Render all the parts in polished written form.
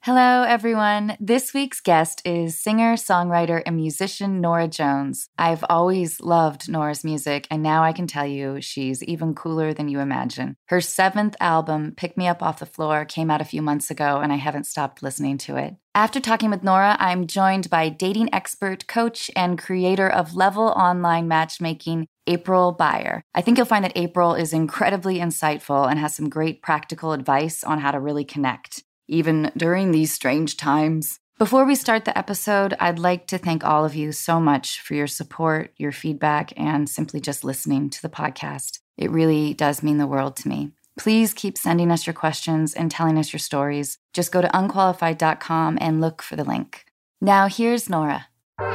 Hello, everyone. This week's guest is singer, songwriter, and musician Norah Jones. I've always loved Norah's music, and now I can tell you she's even cooler than you imagine. Her 7th album, Pick Me Up Off the Floor, came out a few months ago, and I haven't stopped listening to it. After talking with Norah, I'm joined by dating expert, coach, and creator of Level Online Matchmaking, April Beyer. I think you'll find that April is incredibly insightful and has some great practical advice on how to really connect, even during these strange times. Before we start the episode, I'd like to thank all of you so much for your support, your feedback, and simply just listening to the podcast. It really does mean the world to me. Please keep sending us your questions and telling us your stories. Just go to unqualified.com and look for the link. Now here's Norah.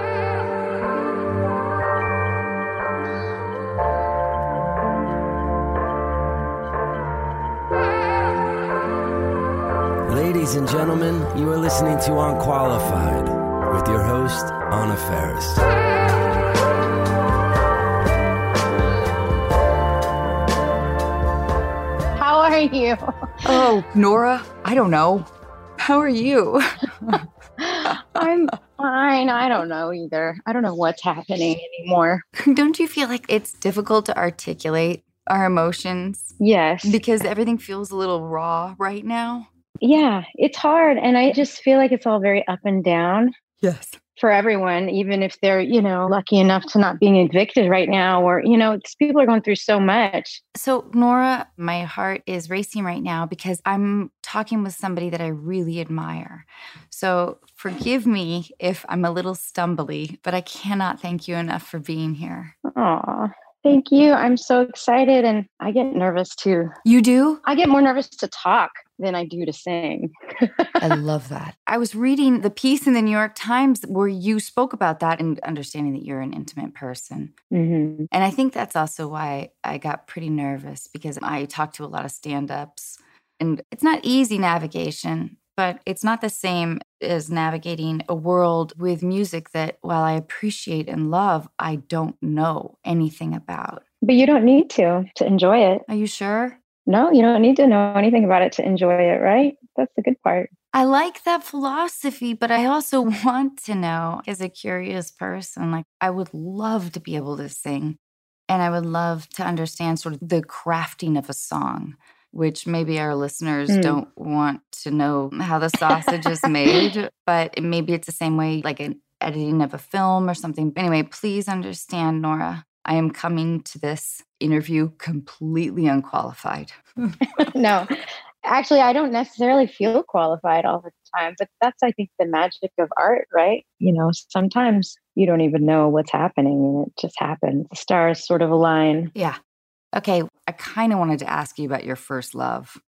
Ladies and gentlemen, you are listening to Unqualified with your host, Anna Faris. How are you? Oh, Norah, I don't know. How are you? I'm fine. I don't know either. I don't know what's happening anymore. Don't you feel like it's difficult to articulate our emotions? Yes. Because everything feels a little raw right now? Yeah, it's hard. And I just feel like it's all very up and down. Yes. For everyone, even if they're, lucky enough to not being evicted right now, or, people are going through so much. So, Norah, my heart is racing right now because I'm talking with somebody that I really admire. So forgive me if I'm a little stumbly, but I cannot thank you enough for being here. Aw, thank you. I'm so excited. And I get nervous too. You do? I get more nervous to talk than I do to sing. I love that. I was reading the piece in the New York Times where you spoke about that and understanding that you're an intimate person. Mm-hmm. And I think that's also why I got pretty nervous, because I talk to a lot of stand-ups and it's not easy navigation, but it's not the same as navigating a world with music that, while I appreciate and love, I don't know anything about. But you don't need to enjoy it. Are you sure? No, you don't need to know anything about it to enjoy it, right? That's the good part. I like that philosophy, but I also want to know, as a curious person, like I would love to be able to sing, and I would love to understand sort of the crafting of a song, which maybe our listeners don't want to know how the sausage is made, but maybe it's the same way like an editing of a film or something. Anyway, please understand, Norah, I am coming to this interview completely unqualified. No, actually, I don't necessarily feel qualified all the time, but that's, I think, the magic of art, right? Sometimes you don't even know what's happening and it just happens. The stars sort of align. Yeah. Okay. I kind of wanted to ask you about your first love.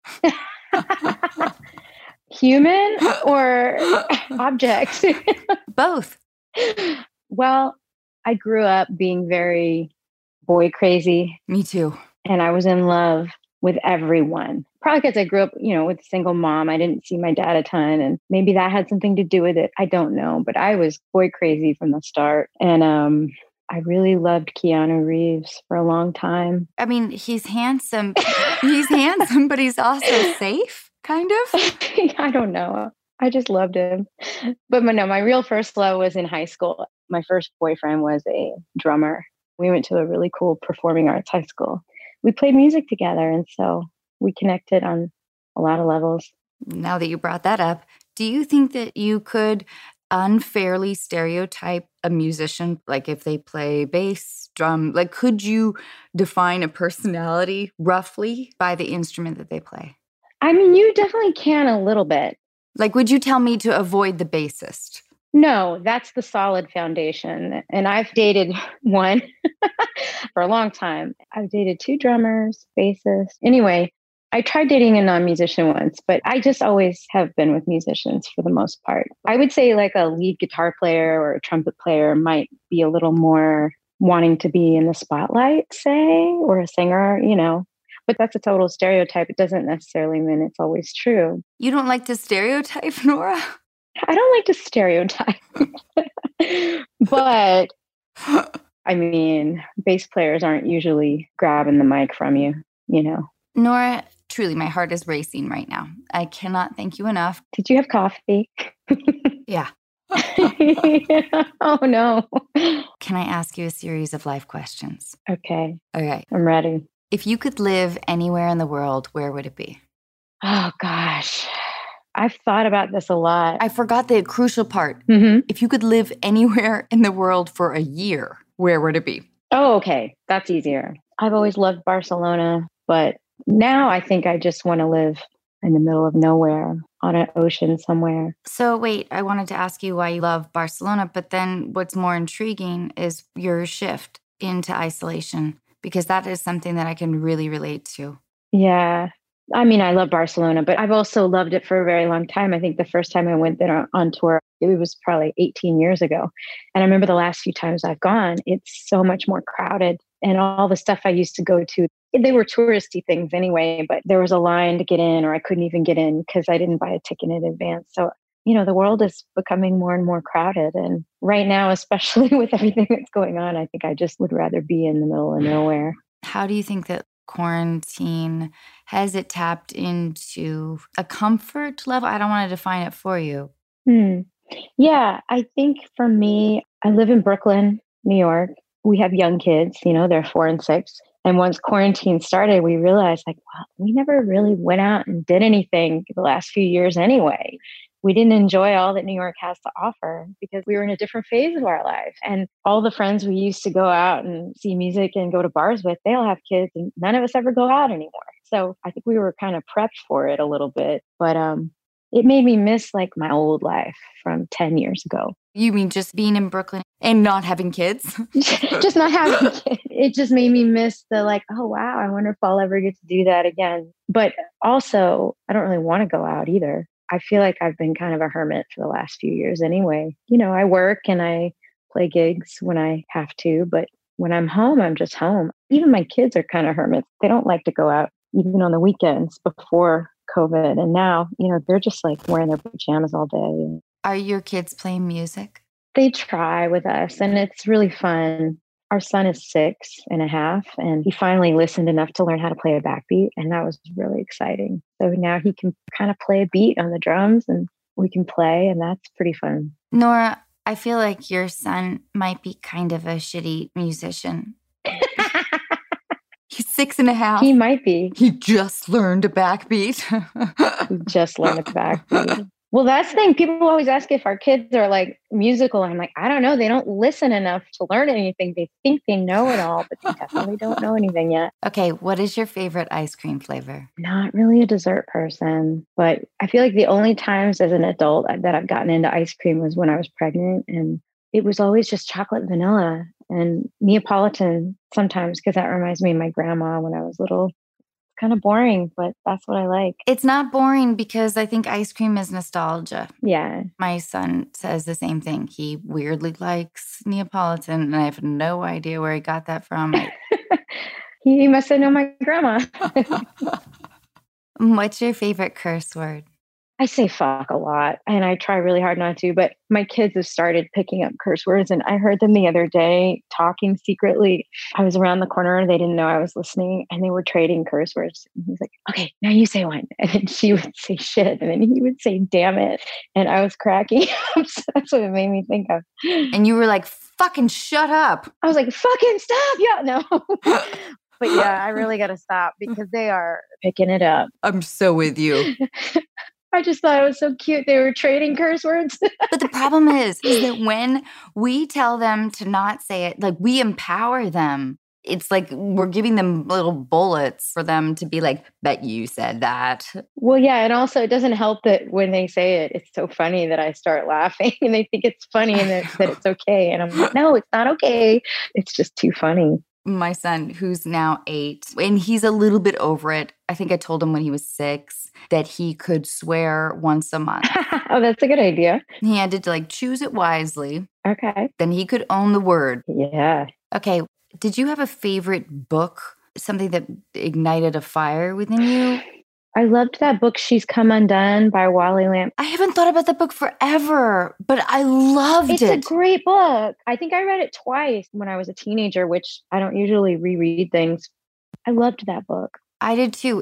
Human or object? Both. Well, I grew up being very boy crazy. Me too. And I was in love with everyone. Probably because I grew up, with a single mom. I didn't see my dad a ton, and maybe that had something to do with it. I don't know, but I was boy crazy from the start. And I really loved Keanu Reeves for a long time. I mean, he's handsome. He's handsome, but he's also safe, kind of. I don't know. I just loved him. But no, my real first love was in high school. My first boyfriend was a drummer. We went to a really cool performing arts high school. We played music together, and so we connected on a lot of levels. Now that you brought that up, do you think that you could unfairly stereotype a musician? Like if they play bass, drum, like could you define a personality roughly by the instrument that they play? I mean, you definitely can a little bit. Like, would you tell me to avoid the bassist? No, that's the solid foundation. And I've dated one for a long time. I've dated 2 drummers, bassists. Anyway, I tried dating a non-musician once, but I just always have been with musicians for the most part. I would say like a lead guitar player or a trumpet player might be a little more wanting to be in the spotlight, say, or a singer, But that's a total stereotype. It doesn't necessarily mean it's always true. You don't like to stereotype, Norah? I don't like to stereotype. But, I mean, bass players aren't usually grabbing the mic from you, Norah, truly, my heart is racing right now. I cannot thank you enough. Did you have coffee? Yeah. Oh, no. Can I ask you a series of life questions? Okay. Okay. I'm ready. If you could live anywhere in the world, where would it be? Oh, gosh. I've thought about this a lot. I forgot the crucial part. Mm-hmm. If you could live anywhere in the world for a year, where would it be? Oh, okay. That's easier. I've always loved Barcelona, but now I think I just want to live in the middle of nowhere on an ocean somewhere. So wait, I wanted to ask you why you love Barcelona, but then what's more intriguing is your shift into isolation, because that is something that I can really relate to. Yeah. I mean, I love Barcelona, but I've also loved it for a very long time. I think the first time I went there on tour, it was probably 18 years ago. And I remember the last few times I've gone, it's so much more crowded. And all the stuff I used to go to, they were touristy things anyway, but there was a line to get in, or I couldn't even get in because I didn't buy a ticket in advance. So, the world is becoming more and more crowded. And right now, especially with everything that's going on, I think I just would rather be in the middle of nowhere. How do you think that quarantine, has it tapped into a comfort level? I don't want to define it for you. Yeah, I think for me, I live in Brooklyn, New York. We have young kids, they're 4 and 6. And once quarantine started, we realized wow, we never really went out and did anything the last few years anyway. We didn't enjoy all that New York has to offer because we were in a different phase of our life. And all the friends we used to go out and see music and go to bars with, they all have kids and none of us ever go out anymore. So I think we were kind of prepped for it a little bit, but it made me miss my old life from 10 years ago. You mean just being in Brooklyn and not having kids? Just not having kids. It just made me miss the oh, wow, I wonder if I'll ever get to do that again. But also, I don't really want to go out either. I feel like I've been kind of a hermit for the last few years anyway. I work and I play gigs when I have to, but when I'm home, I'm just home. Even my kids are kind of hermits. They don't like to go out even on the weekends before COVID. And now, they're just wearing their pajamas all day. Are your kids playing music? They try with us and it's really fun. Our son is 6.5 and he finally listened enough to learn how to play a backbeat. And that was really exciting. So now he can kind of play a beat on the drums and we can play, and that's pretty fun. Nora, I feel like your son might be kind of a shitty musician. He's 6.5. He might be. He just learned a backbeat. He just learned a backbeat. Well, that's the thing. People always ask if our kids are musical. I'm I don't know. They don't listen enough to learn anything. They think they know it all, but they definitely don't know anything yet. Okay. What is your favorite ice cream flavor? Not really a dessert person, but I feel like the only times as an adult that I've gotten into ice cream was when I was pregnant. And it was always just chocolate vanilla and Neapolitan sometimes, because that reminds me of my grandma when I was little. Kind of boring, but that's what I like. It's not boring because I think ice cream is nostalgia. Yeah. My son says the same thing. He weirdly likes Neapolitan, and I have no idea where he got that from. He must have known my grandma. What's your favorite curse word? I say fuck a lot, and I try really hard not to, but my kids have started picking up curse words, and I heard them the other day talking secretly. I was around the corner and they didn't know I was listening, and they were trading curse words. And he's like, okay, now you say one. And then she would say shit, and then he would say damn it. And I was cracking up. So that's what it made me think of. And you were like, fucking shut up. I was like, fucking stop. Yeah, no. But yeah, I really got to stop because they are picking it up. I'm so with you. I just thought it was so cute. They were trading curse words. But the problem is that when we tell them to not say it, we empower them. It's like we're giving them little bullets for them to be like, bet you said that. Well, yeah. And also it doesn't help that when they say it, it's so funny that I start laughing and they think it's funny and that it's okay. And I'm like, no, it's not okay. It's just too funny. My son, who's now 8, and he's a little bit over it. I think I told him when he was 6 that he could swear once a month. Oh, that's a good idea. He had to choose it wisely. Okay. Then he could own the word. Yeah. Okay. Did you have a favorite book? Something that ignited a fire within you? I loved that book, She's Come Undone by Wally Lamb. I haven't thought about that book forever, but I loved it. It's a great book. I think I read it twice when I was a teenager, which I don't usually reread things. I loved that book. I did too. It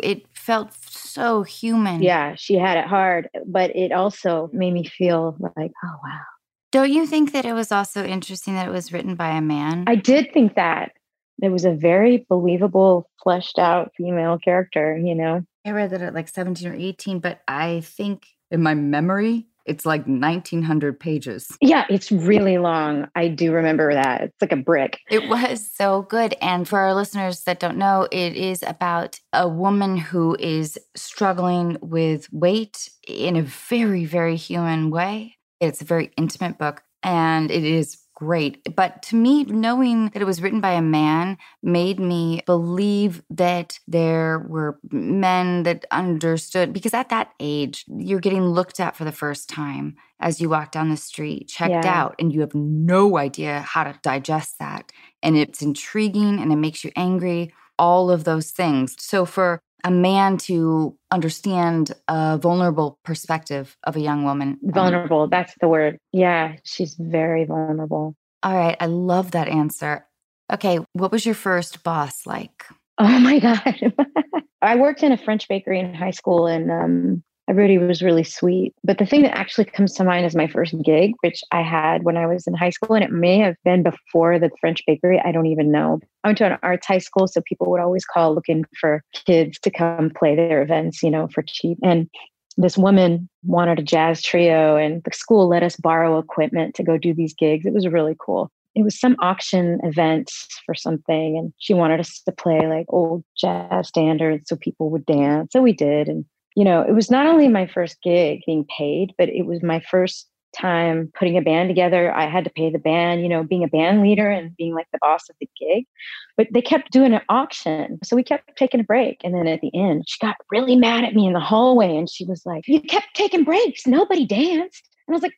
felt so human. Yeah, she had it hard, but it also made me feel like, oh, wow. Don't you think that it was also interesting that it was written by a man? I did think that. It was a very believable, fleshed out female character, you know? I read that at like 17 or 18, but I think in my memory, it's like 1900 pages. Yeah, it's really long. I do remember that. It's like a brick. It was so good. And for our listeners that don't know, it is about a woman who is struggling with weight in a very, very human way. It's a very intimate book, and it is great. But to me, knowing that it was written by a man made me believe that there were men that understood, because at that age, you're getting looked at for the first time as you walk down the street, checked out, and you have no idea how to digest that. And it's intriguing and it makes you angry, all of those things. So for a man to understand a vulnerable perspective of a young woman. Vulnerable, that's the word. Yeah, she's very vulnerable. All right, I love that answer. Okay, what was your first boss like? Oh my God. I worked in a French bakery in high school, and everybody was really sweet. But the thing that actually comes to mind is my first gig, which I had when I was in high school, and it may have been before the French bakery. I don't even know. I went to an arts high school, so people would always call looking for kids to come play their events, you know, for cheap. And this woman wanted a jazz trio, and the school let us borrow equipment to go do these gigs. It was really cool. It was some auction event for something, and she wanted us to play like old jazz standards so people would dance. So we did. And, you know, it was not only my first gig being paid, but it was my first time putting a band together. I had to pay the band, you know, being a band leader and being like the boss of the gig. But they kept doing an auction. So we kept taking a break. And then at the end, she got really mad at me in the hallway. And she was like, you kept taking breaks. Nobody danced. And I was like,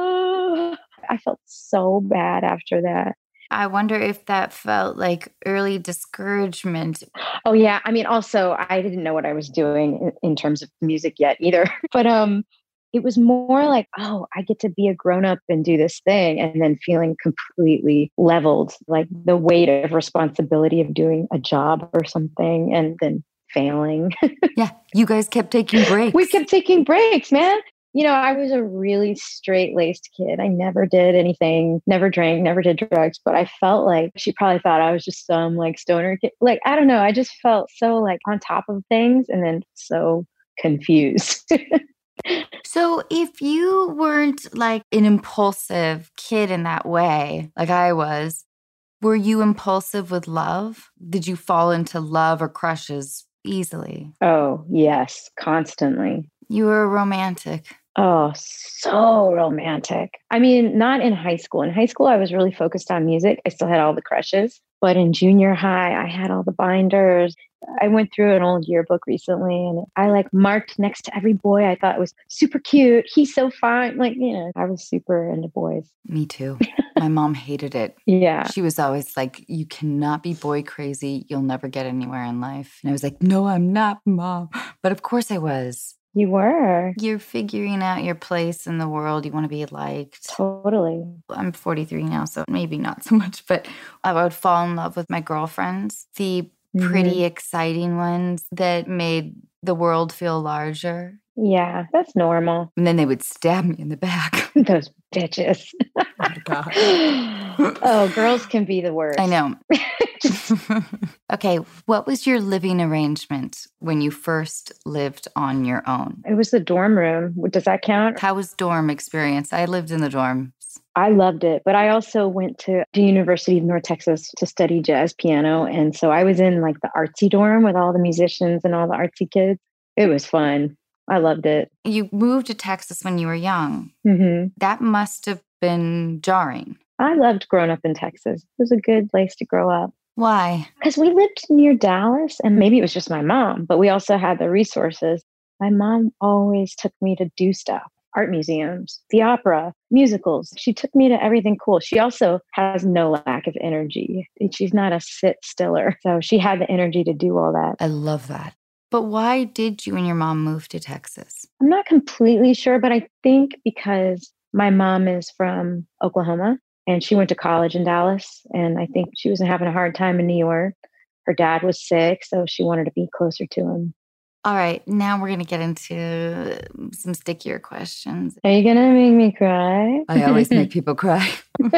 oh, I felt so bad after that. I wonder if that felt like early discouragement. Oh, yeah. I mean, also, I didn't know what I was doing in terms of music yet either. But it was more like, oh, I get to be a grown up and do this thing, and then feeling completely leveled, like the weight of responsibility of doing a job or something and then failing. Yeah, you guys kept taking breaks. We kept taking breaks, man. You know, I was a really straight-laced kid. I never did anything, never drank, never did drugs, but I felt like she probably thought I was just some like stoner kid. Like, I don't know. I just felt so like on top of things and then so confused. So if you weren't like an impulsive kid in that way, like I was, were you impulsive with love? Did you fall into love or crushes easily? Oh, yes, constantly. You were a romantic. Oh, so romantic. I mean, not in high school. In high school, I was really focused on music. I still had all the crushes. But in junior high, I had all the binders. I went through an old yearbook recently, and I like marked next to every boy I thought was super cute. He's so fine. Like, you know, I was super into boys. Me too. My mom hated it. Yeah. She was always like, you cannot be boy crazy. You'll never get anywhere in life. And I was like, no, I'm not, Mom. But of course I was. You were. You're figuring out your place in the world. You want to be liked. Totally. I'm 43 now, so maybe not so much, but I would fall in love with my girlfriends, the pretty, exciting ones that made the world feel larger. Yeah, that's normal. And then they would stab me in the back. Those bitches. Oh my God. Oh, girls can be the worst. I know. Okay, what was your living arrangement when you first lived on your own? It was the dorm room. Does that count? How was dorm experience? I lived in the dorms. I loved it, but I also went to the University of North Texas to study jazz piano. And so I was in like the artsy dorm with all the musicians and all the artsy kids. It was fun. I loved it. You moved to Texas when you were young. Mm-hmm. That must have been jarring. I loved growing up in Texas. It was a good place to grow up. Why? Because we lived near Dallas, and maybe it was just my mom, but we also had the resources. My mom always took me to do stuff. Art museums, the opera, musicals. She took me to everything cool. She also has no lack of energy. She's not a sit stiller. So she had the energy to do all that. I love that. But why did you and your mom move to Texas? I'm not completely sure, but I think because my mom is from Oklahoma and she went to college in Dallas. And I think she was having a hard time in New York. Her dad was sick, so she wanted to be closer to him. All right, now we're going to get into some stickier questions. Are you going to make me cry? I always make people cry.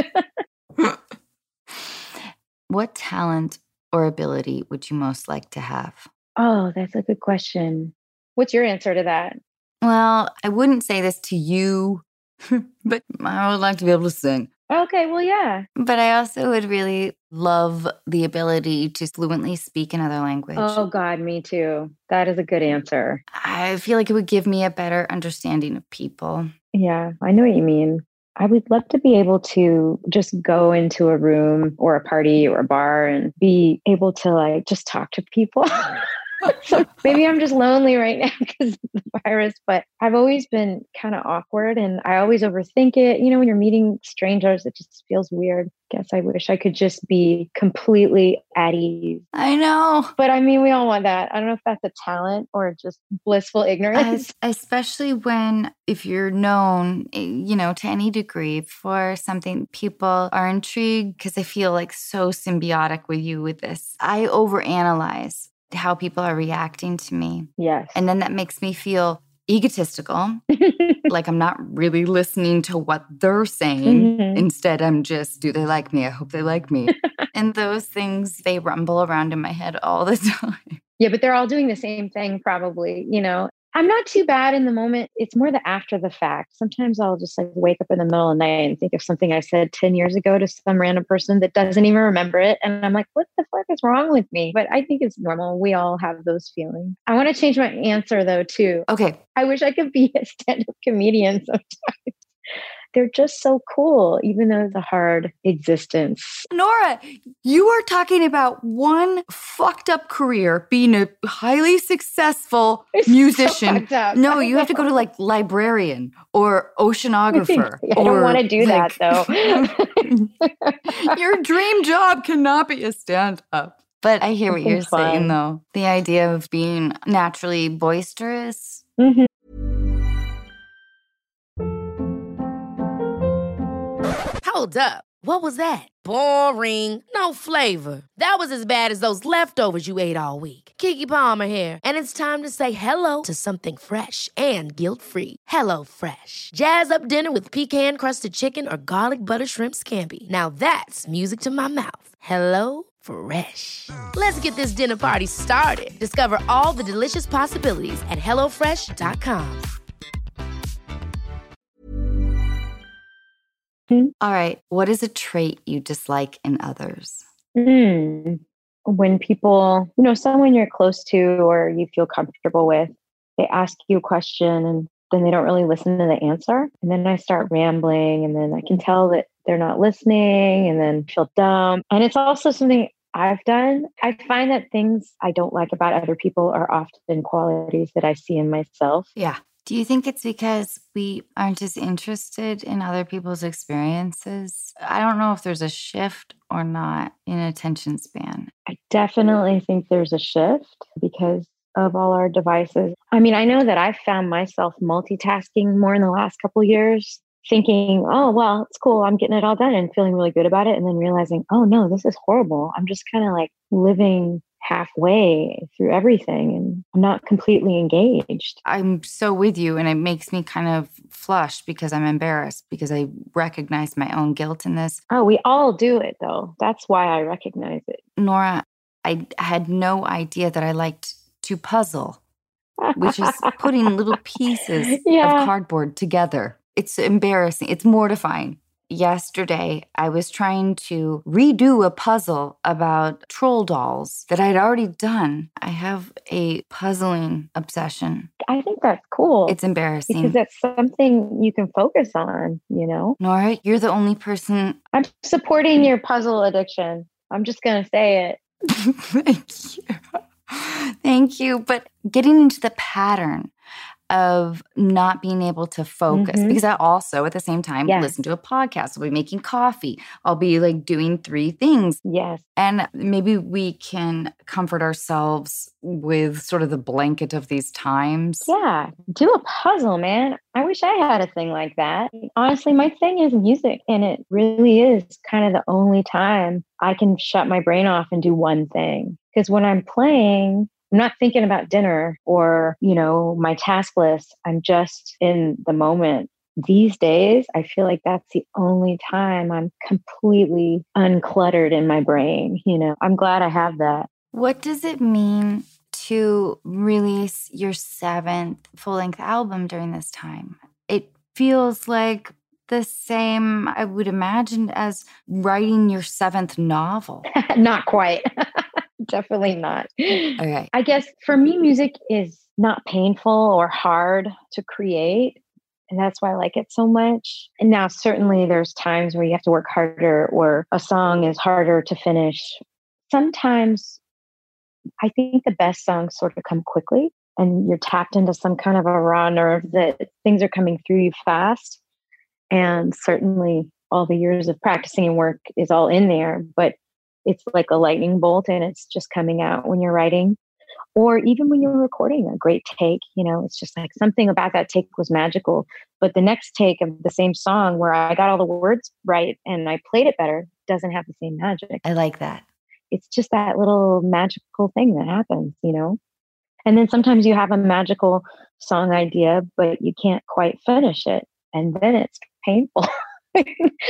What talent or ability would you most like to have? Oh, that's a good question. What's your answer to that? Well, I wouldn't say this to you, but I would like to be able to sing. Okay, well, yeah. But I also would really love the ability to fluently speak another language. Oh, God, me too. That is a good answer. I feel like it would give me a better understanding of people. Yeah, I know what you mean. I would love to be able to just go into a room or a party or a bar and be able to like just talk to people. So maybe I'm just lonely right now because of the virus, but I've always been kind of awkward and I always overthink it. You know, when you're meeting strangers, it just feels weird. Guess I wish I could just be completely at ease. I know. But I mean, we all want that. I don't know if that's a talent or just blissful ignorance. Especially when, if you're known, you know, to any degree for something, people are intrigued because they feel like so symbiotic with you with this. I overanalyze how people are reacting to me. Yes. And then that makes me feel egotistical, like I'm not really listening to what they're saying. Mhm. Instead, I'm just, do they like me? I hope they like me. And those things, they rumble around in my head all the time. Yeah, but they're all doing the same thing probably, you know. I'm not too bad in the moment. It's more the after the fact. Sometimes I'll just like wake up in the middle of the night and think of something I said 10 years ago to some random person that doesn't even remember it. And I'm like, what the fuck is wrong with me? But I think it's normal. We all have those feelings. I want to change my answer though, too. Okay. I wish I could be a stand-up comedian sometimes. They're just so cool, even though it's a hard existence. Nora, you are talking about one fucked up career, being a highly successful musician. So fucked up. No, you have to go to like librarian or oceanographer. I don't want to do that though. Your dream job cannot be a stand-up. But I hear what you're saying though. The idea of being naturally boisterous. Mm-hmm. Hold up. What was that? Boring. No flavor. That was as bad as those leftovers you ate all week. Keke Palmer here. And it's time to say hello to something fresh and guilt-free. HelloFresh. Jazz up dinner with pecan-crusted chicken or garlic butter shrimp scampi. Now that's music to my mouth. HelloFresh. Let's get this dinner party started. Discover all the delicious possibilities at HelloFresh.com. All right. What is a trait you dislike in others? When people, you know, someone you're close to or you feel comfortable with, they ask you a question and then they don't really listen to the answer. And then I start rambling and then I can tell that they're not listening and then feel dumb. And it's also something I've done. I find that things I don't like about other people are often qualities that I see in myself. Yeah. Do you think it's because we aren't as interested in other people's experiences? I don't know if there's a shift or not in attention span. I definitely think there's a shift because of all our devices. I mean, I know that I've found myself multitasking more in the last couple of years, thinking, oh, well, it's cool. I'm getting it all done and feeling really good about it. And then realizing, oh, no, this is horrible. I'm just kind of like living halfway through everything and I'm not completely engaged. I'm so with you, and it makes me kind of flush because I'm embarrassed because I recognize my own guilt in this. Oh, we all do it though. That's why I recognize it. Nora, I had no idea that I liked to puzzle, which is putting little pieces of cardboard together. It's embarrassing. It's mortifying. Yesterday, I was trying to redo a puzzle about troll dolls that I'd already done. I have a puzzling obsession. I think that's cool. It's embarrassing. Because that's something you can focus on, you know? Nora, you're the only person. I'm supporting your puzzle addiction. I'm just going to say it. Thank you. Thank you. But getting into the pattern of not being able to focus, because I also at the same time listen to a podcast. I'll be making coffee. I'll be like doing 3 things. Yes. And maybe we can comfort ourselves with sort of the blanket of these times. Yeah. Do a puzzle, man. I wish I had a thing like that. Honestly, my thing is music, and it really is kind of the only time I can shut my brain off and do one thing. Because when I'm playing, I'm not thinking about dinner or, my task list. I'm just in the moment. These days, I feel like that's the only time I'm completely uncluttered in my brain. I'm glad I have that. What does it mean to release your 7th full-length album during this time? It feels like the same, I would imagine, as writing your 7th novel. Not quite. Definitely not. Okay. I guess for me, music is not painful or hard to create. And that's why I like it so much. And now, certainly, there's times where you have to work harder or a song is harder to finish. Sometimes I think the best songs sort of come quickly and you're tapped into some kind of a raw nerve that things are coming through you fast. And certainly all the years of practicing and work is all in there, but it's like a lightning bolt and it's just coming out when you're writing. Or even when you're recording a great take, it's just like something about that take was magical. But the next take of the same song where I got all the words right and I played it better doesn't have the same magic. I like that. It's just that little magical thing that happens, And then sometimes you have a magical song idea, but you can't quite finish it. And then it's painful and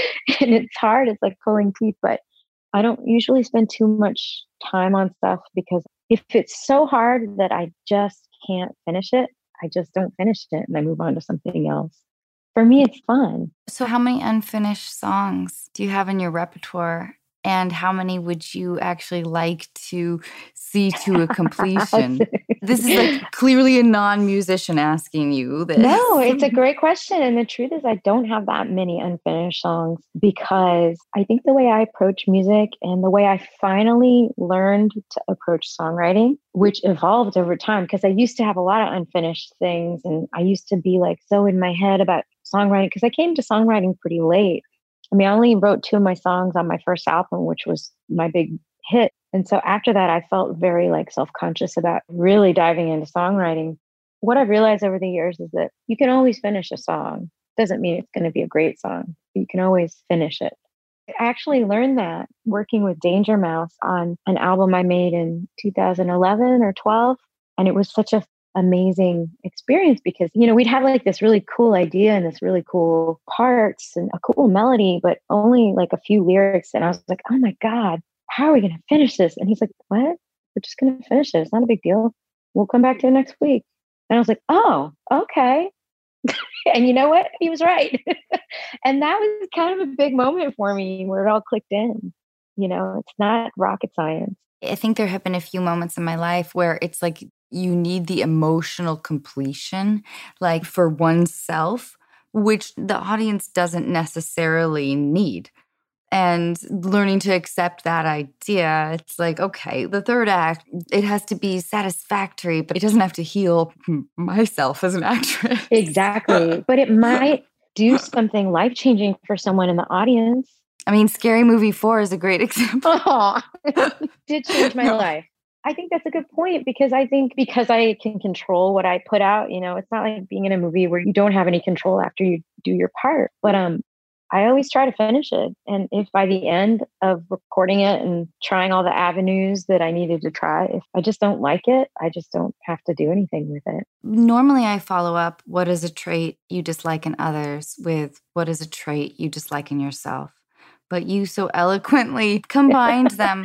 it's hard. It's like pulling teeth, but I don't usually spend too much time on stuff because if it's so hard that I just can't finish it, I just don't finish it and I move on to something else. For me, it's fun. So how many unfinished songs do you have in your repertoire? And how many would you actually like to see to a completion? This is like clearly a non-musician asking you this. No, it's a great question. And the truth is I don't have that many unfinished songs because I think the way I approach music and the way I finally learned to approach songwriting, which evolved over time, because I used to have a lot of unfinished things and I used to be like so in my head about songwriting because I came to songwriting pretty late. I only wrote 2 of my songs on my first album, which was my big hit. And so after that, I felt very self-conscious about really diving into songwriting. What I've realized over the years is that you can always finish a song. Doesn't mean it's going to be a great song, but you can always finish it. I actually learned that working with Danger Mouse on an album I made in 2011 or 12. And it was such a amazing experience because, we'd have this really cool idea and this really cool parts and a cool melody, but only a few lyrics. And I was like, oh my God, how are we going to finish this? And he's like, what? We're just going to finish it. It's not a big deal. We'll come back to it next week. And I was like, oh, okay. And you know what? He was right. And that was kind of a big moment for me where it all clicked in. It's not rocket science. I think there have been a few moments in my life where it's like you need the emotional completion, for oneself, which the audience doesn't necessarily need. And learning to accept that idea, it's like, okay, the third act, it has to be satisfactory, but it doesn't have to heal myself as an actress. Exactly. But it might do something life-changing for someone in the audience. Scary Movie 4 is a great example. Oh, it did change my life. I think that's a good point because I think because I can control what I put out, it's not like being in a movie where you don't have any control after you do your part. But I always try to finish it. And if by the end of recording it and trying all the avenues that I needed to try, if I just don't like it, I just don't have to do anything with it. Normally I follow up what is a trait you dislike in others with what is a trait you dislike in yourself. But you so eloquently combined them.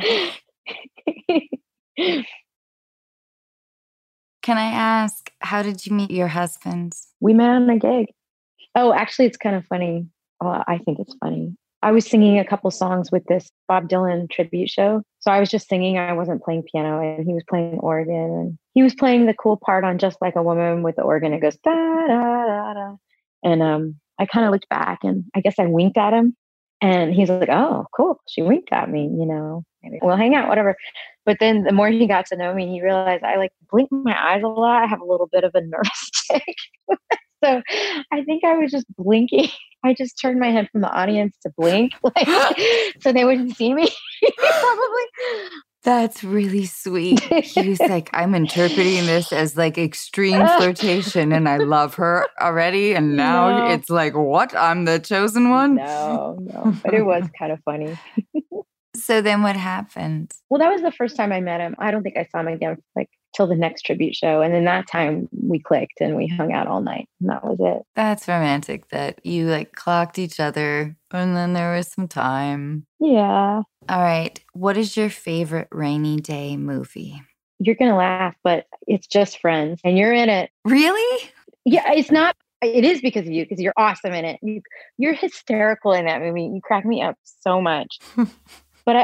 Can I ask, how did you meet your husband? We met on a gig. Oh, actually, it's kind of funny. Well, I think it's funny. I was singing a couple songs with this Bob Dylan tribute show. So I was just singing. I wasn't playing piano and he was playing organ. And he was playing the cool part on Just Like a Woman with the organ. It goes, da, da, da, da. And I kind of looked back and I guess I winked at him. And he's like, oh, cool. She winked at me, maybe we'll hang out, whatever. But then the more he got to know me, he realized I blink my eyes a lot. I have a little bit of a nervous tick. So I think I was just blinking. I just turned my head from the audience to blink, so they wouldn't see me. Probably. That's really sweet. He was like, I'm interpreting this as extreme flirtation and I love her already. And now it's like, what? I'm the chosen one? No. But it was kind of funny. So then what happened? Well, that was the first time I met him. I don't think I saw him again like till the next tribute show. And then that time we clicked and we hung out all night. And that was it. That's romantic that you like clocked each other and then there was some time. Yeah. All right. What is your favorite rainy day movie? You're going to laugh, but it's Just Friends. And you're in it. Really? Yeah, it's not. It is because of you, because you're awesome in it. You're hysterical in that movie. You crack me up so much. But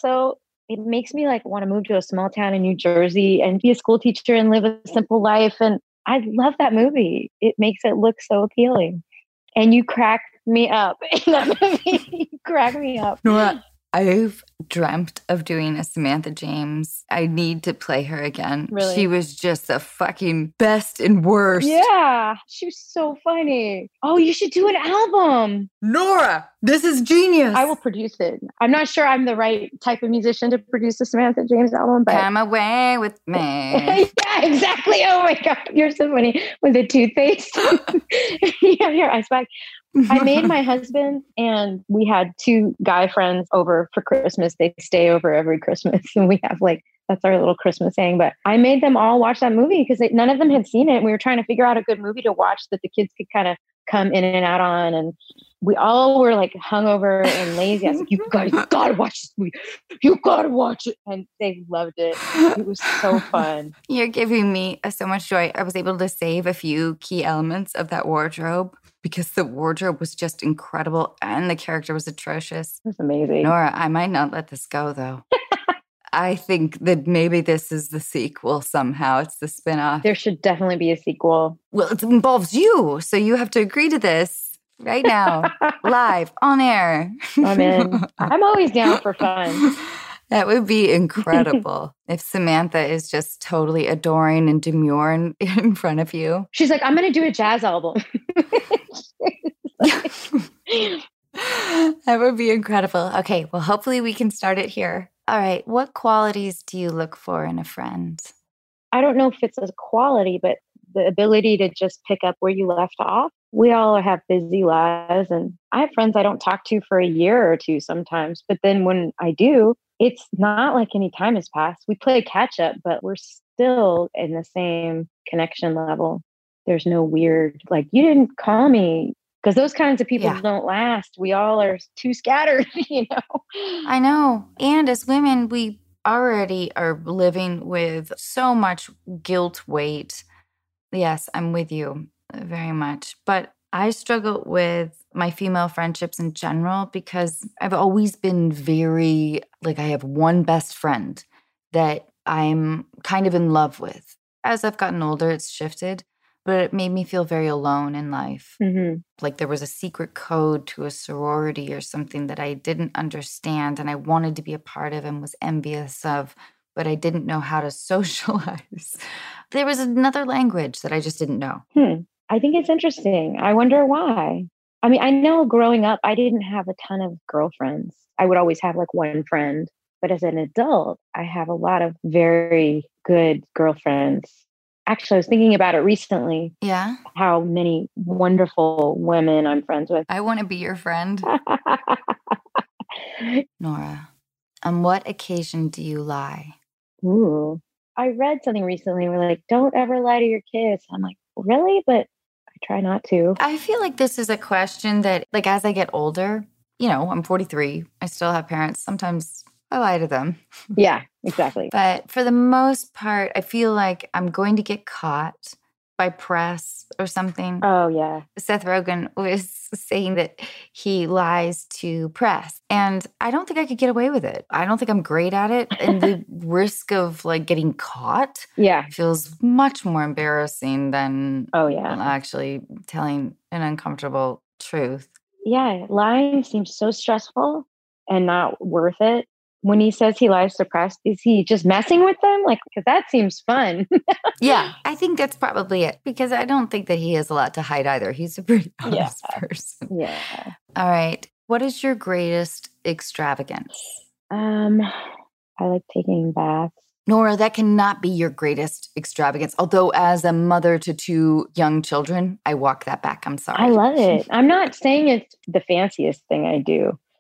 it makes me like want to move to a small town in New Jersey and be a school teacher and live a simple life. And I love that movie. It makes it look so appealing. And you crack me up in that movie. You crack me up. Nora, I've dreamt of doing a Samantha James. I need to play her again. Really? She was just the fucking best and worst. Yeah, she was so funny. Oh, you should do an album. Nora, this is genius. I will produce it. I'm not sure I'm the right type of musician to produce a Samantha James album, but come away with me. Yeah, exactly. Oh my God, you're so funny. With the toothpaste. Yeah, your ice bag. I made my husband and we had 2 guy friends over for Christmas. They stay over every Christmas and we have that's our little Christmas thing. But I made them all watch that movie because none of them had seen it. We were trying to figure out a good movie to watch that the kids could kind of come in and out on. And we all were like hungover and lazy. I was like, you guys gotta watch this movie. You gotta watch it. And they loved it. It was so fun. You're giving me so much joy. I was able to save a few key elements of that wardrobe because the wardrobe was just incredible and the character was atrocious. It was amazing. Nora, I might not let this go though. I think that maybe this is the sequel somehow. It's the spinoff. There should definitely be a sequel. Well, it involves you, so you have to agree to this right now, live, on air. I'm in. I'm always down for fun. That would be incredible if Samantha is just totally adoring and demure in front of you. She's like, I'm going to do a jazz album. That would be incredible. Okay, well, hopefully we can start it here. All right, what qualities do you look for in a friend? I don't know if it's a quality, but the ability to just pick up where you left off. We all have busy lives, and I have friends I don't talk to for a year or 2 sometimes. But then when I do, it's not like any time has passed. We play catch up, but we're still in the same connection level. There's no weird, like, you didn't call me. Because those kinds of people don't last. We all are too scattered, I know. And as women, we already are living with so much guilt weight. Yes, I'm with you very much. But I struggle with my female friendships in general because I've always been very, I have one best friend that I'm kind of in love with. As I've gotten older, it's shifted. But it made me feel very alone in life. Mm-hmm. Like there was a secret code to a sorority or something that I didn't understand and I wanted to be a part of and was envious of, but I didn't know how to socialize. There was another language that I just didn't know. I think it's interesting. I wonder why. I mean, I know growing up, I didn't have a ton of girlfriends. I would always have one friend. But as an adult, I have a lot of very good girlfriends. Actually, I was thinking about it recently. Yeah? How many wonderful women I'm friends with. I want to be your friend. Nora, on what occasion do you lie? Ooh. I read something recently where don't ever lie to your kids. I'm like, really? But I try not to. I feel like this is a question that, as I get older, I'm 43. I still have parents. Sometimes I lie to them. Yeah, exactly. But for the most part, I feel like I'm going to get caught by press or something. Oh, yeah. Seth Rogen was saying that he lies to press. And I don't think I could get away with it. I don't think I'm great at it. And the risk of getting caught feels much more embarrassing than actually telling an uncomfortable truth. Yeah, lying seems so stressful and not worth it. When he says he lies to press, is he just messing with them? Because that seems fun. Yeah, I think that's probably it. Because I don't think that he has a lot to hide either. He's a pretty honest person. Yeah. All right. What is your greatest extravagance? I like taking baths. Nora, that cannot be your greatest extravagance. Although as a mother to 2 young children, I walk that back. I'm sorry. I love it. I'm not saying it's the fanciest thing I do.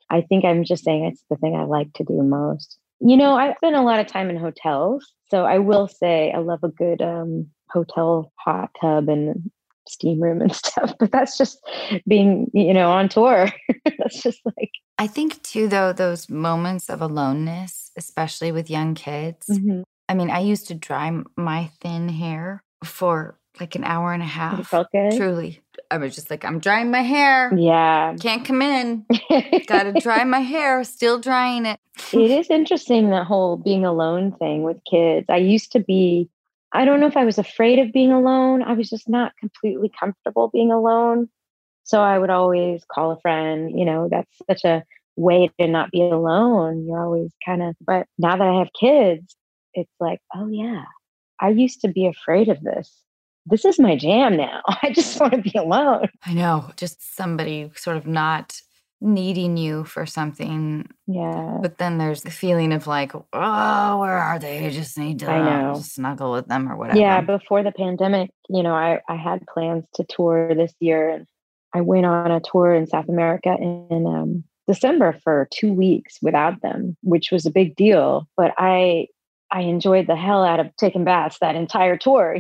I think I'm just saying it's the thing I like to do most. You know, I spend a lot of time in hotels. So I will say I love a good hotel hot tub and steam room and stuff. But that's just being, on tour. That's just like. I think too, though, those moments of aloneness, especially with young kids. Mhm. I mean, I used to dry my thin hair for like an hour and a half. It felt good. Truly. I was just like, I'm drying my hair. Yeah. Can't come in. Got to dry my hair. Still drying it. It is interesting, that whole being alone thing with kids. I used to be, I don't know if I was afraid of being alone. I was just not completely comfortable being alone. So I would always call a friend. That's such a way to not be alone. You're always but now that I have kids, it's like, oh yeah, I used to be afraid of this. This is my jam now. I just want to be alone. I know. Just somebody sort of not needing you for something. Yeah. But then there's the feeling of like, oh, where are they? I just need to snuggle with them or whatever. Yeah. Before the pandemic, I had plans to tour this year, and I went on a tour in South America in December for 2 weeks without them, which was a big deal. But I enjoyed the hell out of taking baths that entire tour,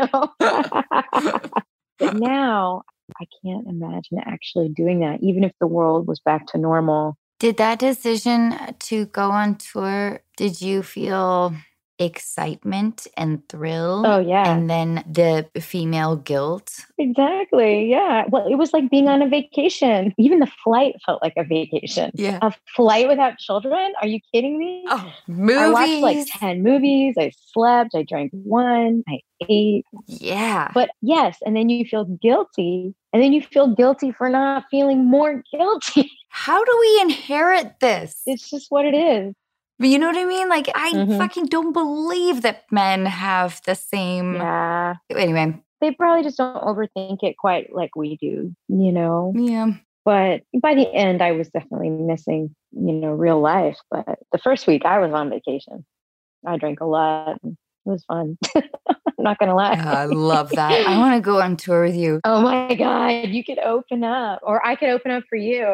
But now I can't imagine actually doing that, even if the world was back to normal. Did that decision to go on tour, did you feel excitement and thrill? Oh, yeah. And then the female guilt? Exactly. Yeah. Well, it was like being on a vacation. Even the flight felt like a vacation. Yeah. A flight without children? Are you kidding me? Oh, movies. I watched like 10 movies. I slept. I drank wine. I ate. Yeah. But yes. And then you feel guilty. And then you feel guilty for not feeling more guilty. How do we inherit this? It's just what it is. You know what I mean? Like, I fucking don't believe that men have the same. Yeah. Anyway. They probably just don't overthink it quite like we do, Yeah. But by the end, I was definitely missing, real life. But the first week I was on vacation. I drank a lot. And it was fun. I'm not going to lie. I love that. I want to go on tour with you. Oh my God. You could open up, or I could open up for you.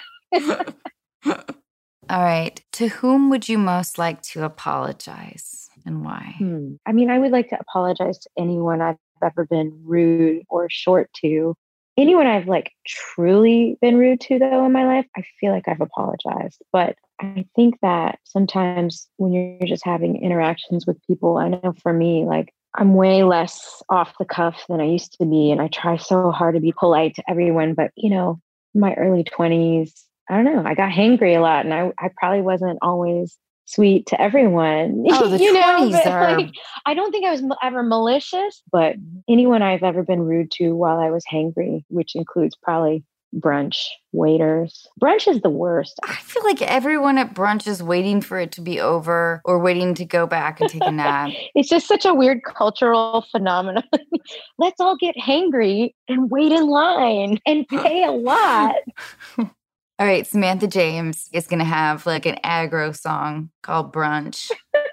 All right. To whom would you most like to apologize, and why? I mean, I would like to apologize to anyone I've ever been rude or short to. Anyone I've truly been rude to, though, in my life, I feel like I've apologized. But I think that sometimes when you're just having interactions with people, I know for me, I'm way less off the cuff than I used to be. And I try so hard to be polite to everyone. But, in my early 20s, I don't know, I got hangry a lot, and I probably wasn't always sweet to everyone. Oh, the 20s are... I don't think I was ever malicious, but anyone I've ever been rude to while I was hangry, which includes probably brunch waiters. Brunch is the worst. I feel like everyone at brunch is waiting for it to be over or waiting to go back and take a nap. It's just such a weird cultural phenomenon. Let's all get hangry and wait in line and pay a lot. All right, Samantha James is going to have an aggro song called Brunch.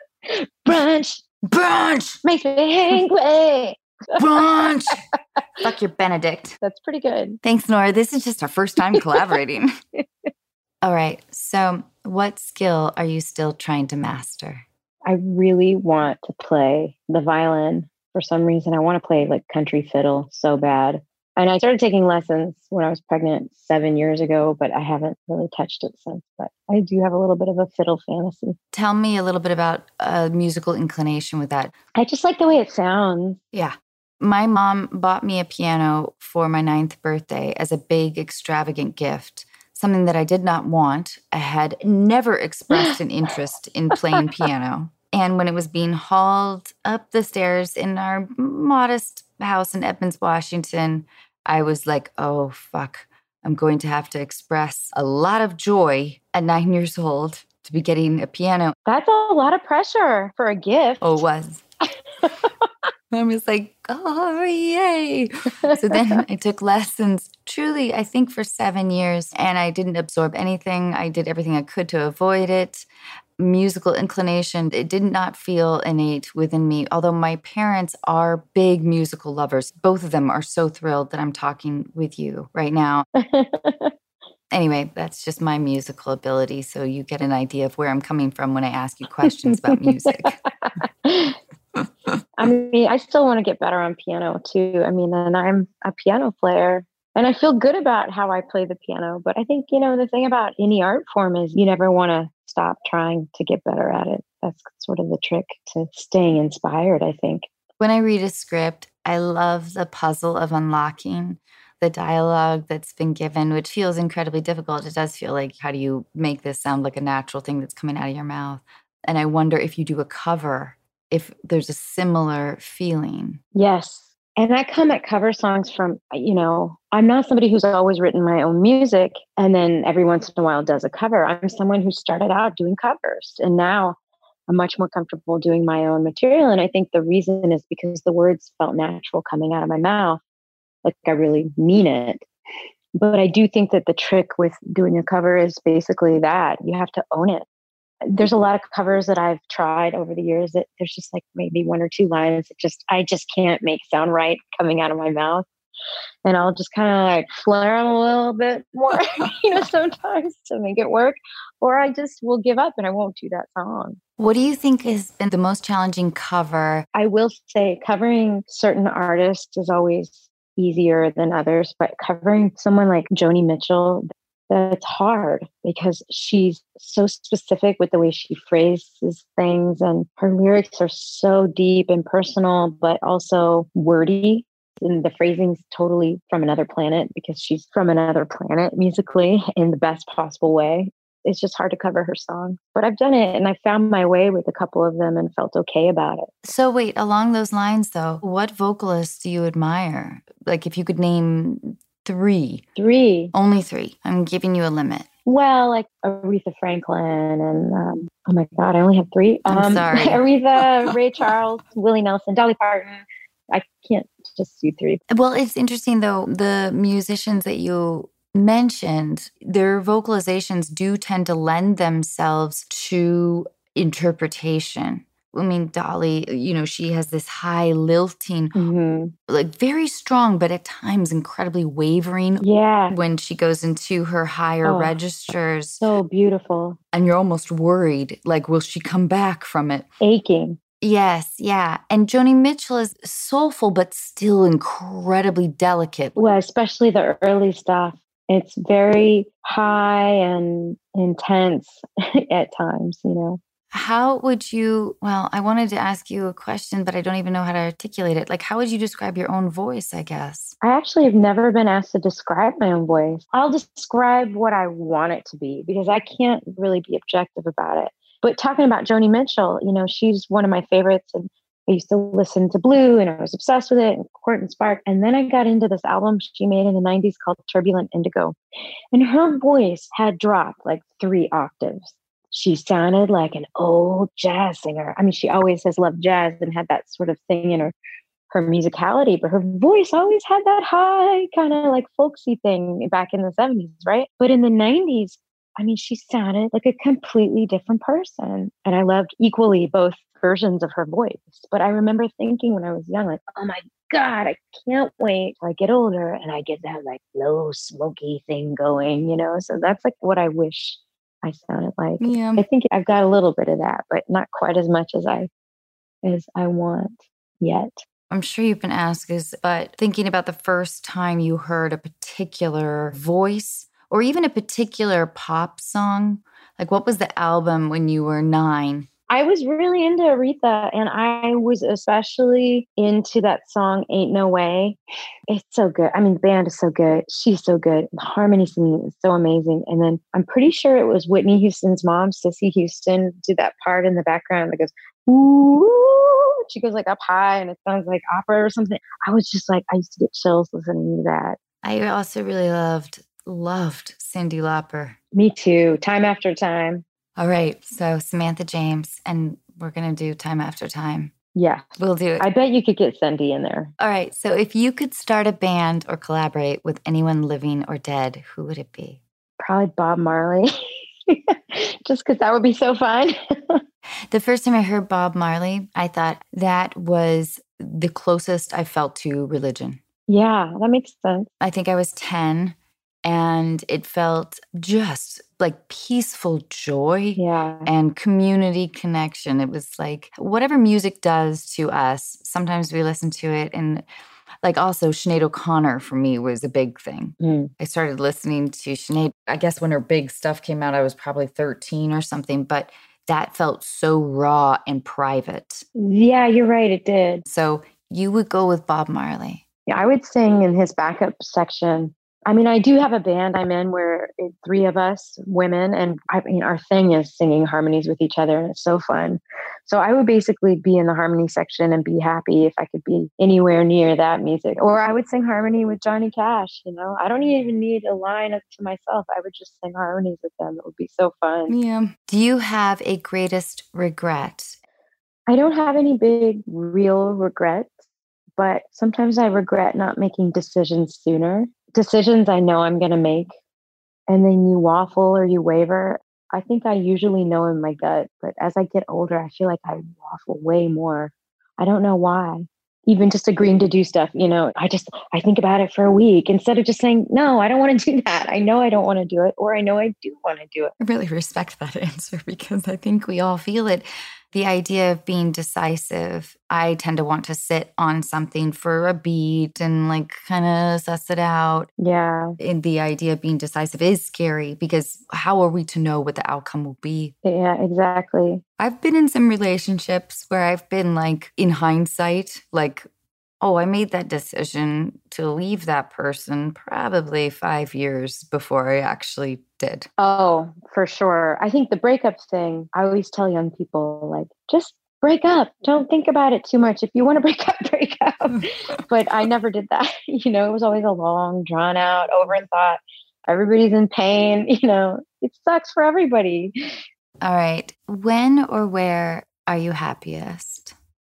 Brunch. Brunch. Makes me hangry. Brunch. Fuck your Benedict. That's pretty good. Thanks, Nora. This is just our first time collaborating. All right. So what skill are you still trying to master? I really want to play the violin. For some reason, I want to play country fiddle so bad. And I started taking lessons when I was pregnant 7 years ago, but I haven't really touched it since. But I do have a little bit of a fiddle fantasy. Tell me a little bit about a musical inclination with that. I just like the way it sounds. Yeah. My mom bought me a piano for my 9th birthday as a big, extravagant gift, something that I did not want. I had never expressed an interest in playing piano. And when it was being hauled up the stairs in our modest house in Edmonds, Washington, I was like, oh, fuck. I'm going to have to express a lot of joy at 9 years old to be getting a piano. That's a lot of pressure for a gift. Oh, it was. I was like, oh, yay. So then I took lessons, truly, I think for 7 years, and I didn't absorb anything. I did everything I could to avoid it. Musical inclination, it did not feel innate within me, although my parents are big musical lovers. Both of them are so thrilled that I'm talking with you right now. Anyway, that's just my musical ability. So you get an idea of where I'm coming from when I ask you questions about music. I mean, I still want to get better on piano too. I mean, and I'm a piano player and I feel good about how I play the piano. But I think, the thing about any art form is you never want to stop trying to get better at it. That's sort of the trick to staying inspired, I think. When I read a script, I love the puzzle of unlocking the dialogue that's been given, which feels incredibly difficult. It does feel like, how do you make this sound like a natural thing that's coming out of your mouth? And I wonder if you do a cover, if there's a similar feeling. Yes. And I come at cover songs from, I'm not somebody who's always written my own music and then every once in a while does a cover. I'm someone who started out doing covers and now I'm much more comfortable doing my own material. And I think the reason is because the words felt natural coming out of my mouth. Like I really mean it. But I do think that the trick with doing a cover is basically that you have to own it. There's a lot of covers that I've tried over the years that there's just like maybe one or two lines that I just can't make sound right coming out of my mouth. And I'll just kind of like flare them a little bit more, sometimes to make it work. Or I just will give up and I won't do that song. What do you think has been the most challenging cover? I will say covering certain artists is always easier than others, but covering someone like Joni Mitchell, that's hard because she's so specific with the way she phrases things and her lyrics are so deep and personal, but also wordy. And the phrasing's totally from another planet because she's from another planet musically in the best possible way. It's just hard to cover her song. But I've done it and I found my way with a couple of them and felt okay about it. So wait, along those lines though, what vocalists do you admire? Like if you could name three. Three. Only three. I'm giving you a limit. Well, like Aretha Franklin and, oh my God, I only have three. I'm sorry. Aretha, Ray Charles, Willie Nelson, Dolly Parton. I can't just do three. Well, it's interesting though, the musicians that you mentioned, their vocalizations do tend to lend themselves to interpretation. I mean, Dolly, she has this high lilting, like very strong, but at times incredibly wavering. Yeah. When she goes into her higher registers. So beautiful. And you're almost worried, like, will she come back from it? Aching. Yes, yeah. And Joni Mitchell is soulful, but still incredibly delicate. Well, especially the early stuff. It's very high and intense at times, How would you, I wanted to ask you a question, but I don't even know how to articulate it. Like, how would you describe your own voice, I guess? I actually have never been asked to describe my own voice. I'll describe what I want it to be because I can't really be objective about it. But talking about Joni Mitchell, she's one of my favorites. And I used to listen to Blue and I was obsessed with it and Court and Spark. And then I got into this album she made in the 90s called Turbulent Indigo. And her voice had dropped like 3 octaves. She sounded like an old jazz singer. I mean, she always has loved jazz and had that sort of thing in her musicality, but her voice always had that high kind of like folksy thing back in the 70s, right? But in the 90s, I mean, she sounded like a completely different person. And I loved equally both versions of her voice. But I remember thinking when I was young, like, oh my God, I can't wait till I get older and I get that like low smoky thing going, So that's like what I wish I sounded like. Yeah. I think I've got a little bit of that, but not quite as much as I want yet. I'm sure you've been asked but thinking about the first time you heard a particular voice or even a particular pop song, like what was the album when you were 9? I was really into Aretha and I was especially into that song, Ain't No Way. It's so good. I mean, the band is so good. She's so good. The harmony singing is so amazing. And then I'm pretty sure it was Whitney Houston's mom, Cissy Houston, did that part in the background that goes, ooh. She goes like up high and it sounds like opera or something. I was just like, I used to get chills listening to that. I also really loved Cyndi Lauper. Me too. Time After Time. All right. So Samantha James, and we're going to do Time After Time. Yeah. We'll do it. I bet you could get Cindy in there. All right. So if you could start a band or collaborate with anyone living or dead, who would it be? Probably Bob Marley. Just because that would be so fun. The first time I heard Bob Marley, I thought that was the closest I felt to religion. Yeah, that makes sense. I think I was 10. and it felt just like peaceful joy Yeah. and community connection. It was like whatever music does to us, sometimes we listen to it. And like also Sinead O'Connor for me was a big thing. I started listening to Sinead, I guess when her big stuff came out, I was probably 13 or something, but that felt so raw and private. Yeah, you're right. It did. So you would go with Bob Marley. Yeah, I would sing in his backup section. I mean, I do have a band I'm in where it's 3 of us women, and I mean, our thing is singing harmonies with each other, and it's so fun. So I would basically be in the harmony section and be happy if I could be anywhere near that music. Or I would sing harmony with Johnny Cash, you know. I don't even need a line up to myself. I would just sing harmonies with them. It would be so fun. Yeah. Do you have a greatest regret? I don't have any big real regrets, but sometimes I regret not making decisions sooner. Decisions I know I'm going to make, and then you waffle or you waver. I think I usually know in my gut, but as I get older, I feel like I waffle way more. I don't know why. Even just agreeing to do stuff, you know, I think about it for a week instead of just saying, no, I don't want to do that. I know I don't want to do it, or I know I do want to do it. I really respect that answer because I think we all feel it. The idea of being decisive, I tend to want to sit on something for a beat and like kind of suss it out. Yeah. And the idea of being decisive is scary because how are we to know what the outcome will be? Yeah, exactly. I've been in some relationships where I've been like in hindsight, like, oh, I made that decision to leave that person probably 5 years before I actually did. Oh, for sure. I think the breakup thing, I always tell young people, like, just break up. Don't think about it too much. If you want to break up, break up. But I never did that. You know, it was always a long, drawn out, overthought. Everybody's in pain. You know, it sucks for everybody. All right. When or where are you happiest?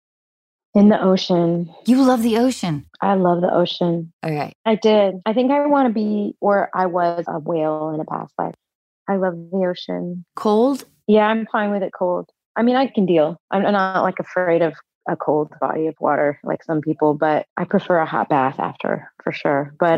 In the ocean. You love the ocean. I love the ocean. Okay. I did. I think I want to be, or I was a whale in a past life. I love the ocean. Cold? Yeah, I'm fine with it cold. I mean, I can deal. I'm not like afraid of a cold body of water like some people, but I prefer a hot bath after for sure. But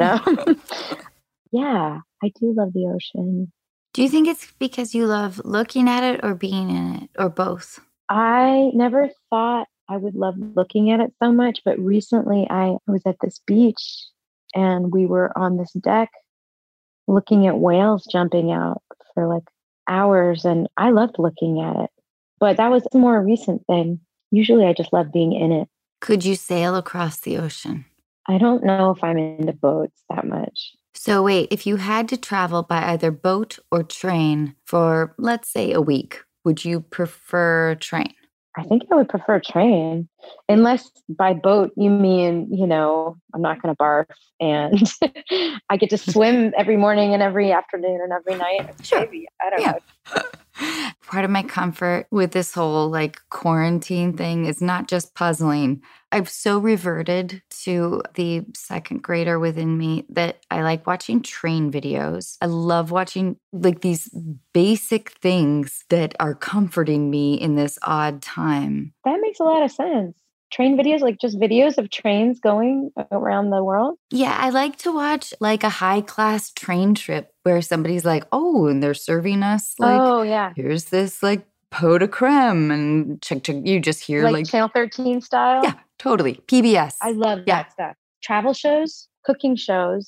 yeah, I do love the ocean. Do you think it's because you love looking at it or being in it or both? I never thought I would love looking at it so much, but recently I was at this beach and we were on this deck looking at whales jumping out for like hours, and I loved looking at it. But that was a more recent thing. Usually I just love being in it. Could you sail across the ocean? I don't know if I'm into boats that much. So wait, if you had to travel by either boat or train for, let's say, a week, would you prefer train? I think I would prefer train, unless by boat you mean, you know, I'm not going to barf and I get to swim every morning and every afternoon and every night. Sure. Maybe. I don't know. Part of my comfort with this whole like quarantine thing is not just puzzling. I've so reverted to the second grader within me that I like watching train videos. I love watching like these basic things that are comforting me in this odd time. That makes a lot of sense. Train videos, like just videos of trains going around the world? Yeah, I like to watch like a high class train trip where somebody's like, oh, and they're serving us like, oh, yeah. Here's this like pot de creme and you just hear like Channel 13 style? Yeah, totally. PBS. I love that stuff. Travel shows, cooking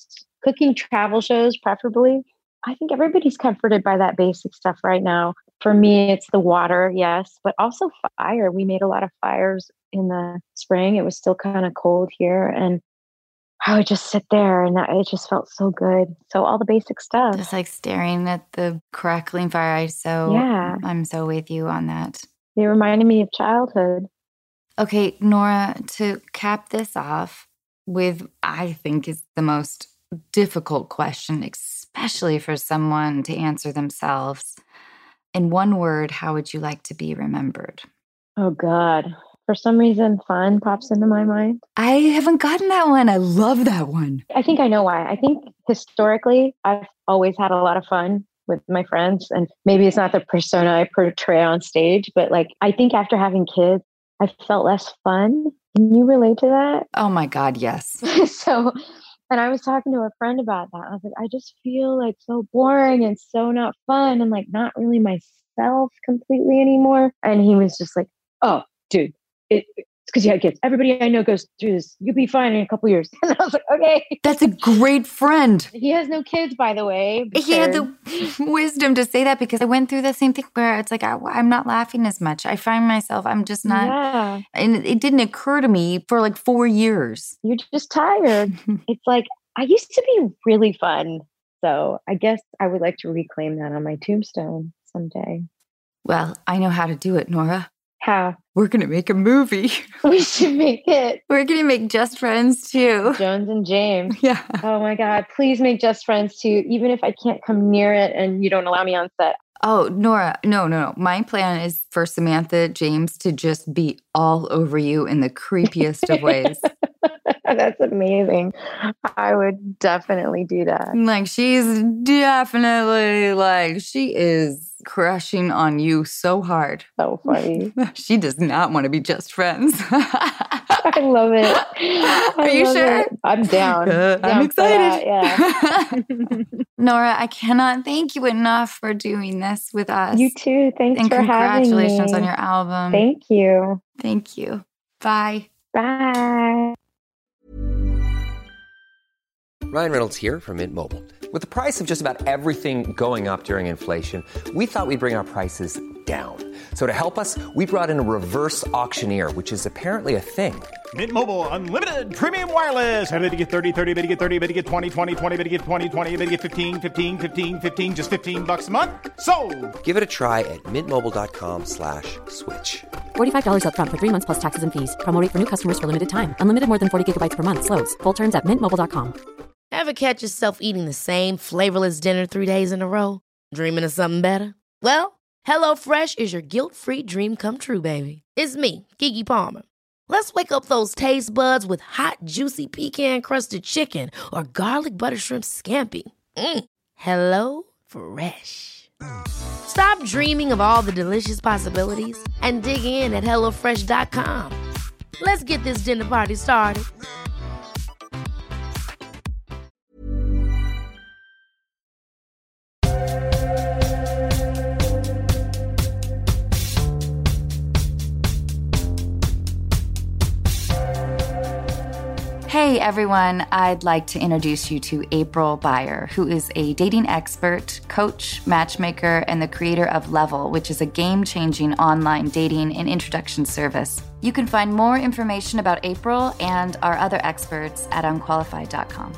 travel shows, preferably. I think everybody's comforted by that basic stuff right now. For me, it's the water, yes, but also fire. We made a lot of fires in the spring. It was still kind of cold here, and I would just sit there, and it just felt so good. So all the basic stuff. Just like staring at the crackling fire. I'm so with you on that. It reminded me of childhood. Okay, Nora, to cap this off with, I think is the most difficult question, especially for someone to answer themselves. In one word, how would you like to be remembered? Oh, God. For some reason, fun pops into my mind. I haven't gotten that one. I love that one. I think I know why. I think historically, I've always had a lot of fun with my friends. And maybe it's not the persona I portray on stage, but like, I think after having kids, I felt less fun. Can you relate to that? Oh my God, yes. So And I was talking to a friend about that. I was like, I just feel like so boring and so not fun and like not really myself completely anymore. And he was just like, oh, dude, it's because you had kids. Everybody I know goes through this. You'll be fine in a couple years. And I was like, okay. That's a great friend. He has no kids, by the way. He had the wisdom to say that because I went through the same thing where it's like, I'm not laughing as much. I find myself, I'm just not. Yeah. And it didn't occur to me for like 4 years. You're just tired. It's like, I used to be really fun. So I guess I would like to reclaim that on my tombstone someday. Well, I know how to do it, Nora. How? We're going to make a movie. We should make it. We're going to make Just Friends too. Jones and James. Yeah. Oh my God. Please make Just Friends too, even if I can't come near it and you don't allow me on set. Oh, Nora, no. My plan is for Samantha James to just be all over you in the creepiest of ways. That's amazing. I would definitely do that. Like, she's definitely like, she is crushing on you so hard. So funny. She does not want to be just friends. I love it. Are you sure? I'm down. I'm excited. Yeah. Nora, I cannot thank you enough for doing this with us. You too. Thanks and for having me. congratulations on your album. Thank you. Thank you. Bye. Bye. Ryan Reynolds here from Mint Mobile. With the price of just about everything going up during inflation, we thought we'd bring our prices down. So to help us, we brought in a reverse auctioneer, which is apparently a thing. Mint Mobile Unlimited Premium Wireless. How to get 30, 30, bit to get 30, bit to get 20, 20, 20, bit to get 20, 20, bit to get 15, 15, 15, 15, just $15 a month? Sold! Give it a try at mintmobile.com/switch. $45 up front for 3 months plus taxes and fees. Promo rate for new customers for limited time. Unlimited more than 40 gigabytes per month. Slows full terms at mintmobile.com. Ever catch yourself eating the same flavorless dinner 3 days in a row? Dreaming of something better? Well, HelloFresh is your guilt-free dream come true, baby. It's me, Keke Palmer. Let's wake up those taste buds with hot, juicy pecan-crusted chicken or garlic butter shrimp scampi. Hello Fresh. Stop dreaming of all the delicious possibilities and dig in at HelloFresh.com. Let's get this dinner party started. Hey everyone, I'd like to introduce you to April Beyer, who is a dating expert, coach, matchmaker, and the creator of Level, which is a game-changing online dating and introduction service. You can find more information about April and our other experts at unqualified.com.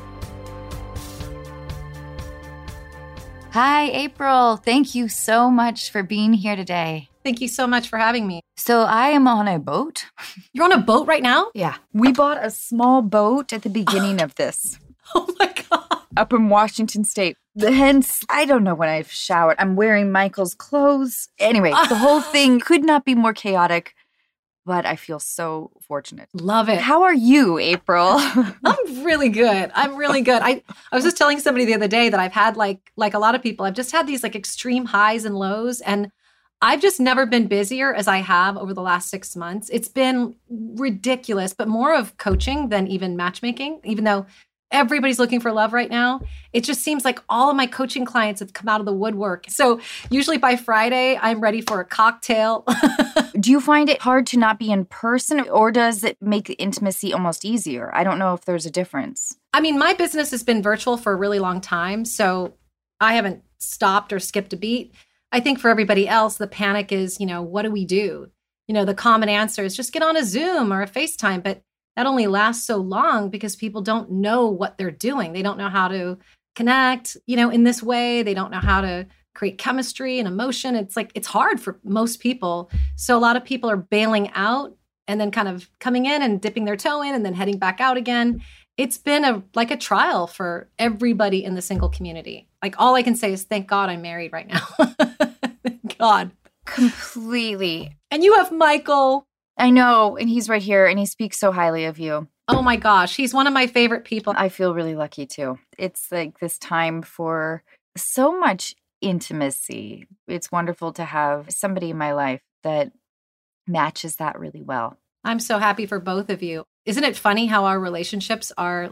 Hi, April. Thank you so much for being here today. Thank you so much for having me. So I am on a boat. You're on a boat right now? Yeah. We bought a small boat at the beginning of this. Oh my God. Up in Washington State. Hence, I don't know when I've showered. I'm wearing Michael's clothes. Anyway, the whole thing could not be more chaotic, but I feel so fortunate. Love it. How are you, April? I'm really good. I was just telling somebody the other day that I've had like a lot of people, I've just had these like extreme highs and lows, and I've just never been busier as I have over the last 6 months. It's been ridiculous, but more of coaching than even matchmaking, even though everybody's looking for love right now. It just seems like all of my coaching clients have come out of the woodwork. So usually by Friday, I'm ready for a cocktail. Do you find it hard to not be in person, or does it make the intimacy almost easier? I don't know if there's a difference. I mean, my business has been virtual for a really long time, so I haven't stopped or skipped a beat. I think for everybody else, the panic is, what do we do? The common answer is just get on a Zoom or a FaceTime, but that only lasts so long because people don't know what they're doing. They don't know how to connect, in this way. They don't know how to create chemistry and emotion. It's hard for most people. So a lot of people are bailing out and then kind of coming in and dipping their toe in and then heading back out again. It's been a trial for everybody in the single community. All I can say is thank God I'm married right now. Thank God. Completely. And you have Michael. I know, and he's right here, and he speaks so highly of you. Oh my gosh, he's one of my favorite people. I feel really lucky too. It's like this time for so much intimacy. It's wonderful to have somebody in my life that matches that really well. I'm so happy for both of you. Isn't it funny how our relationships are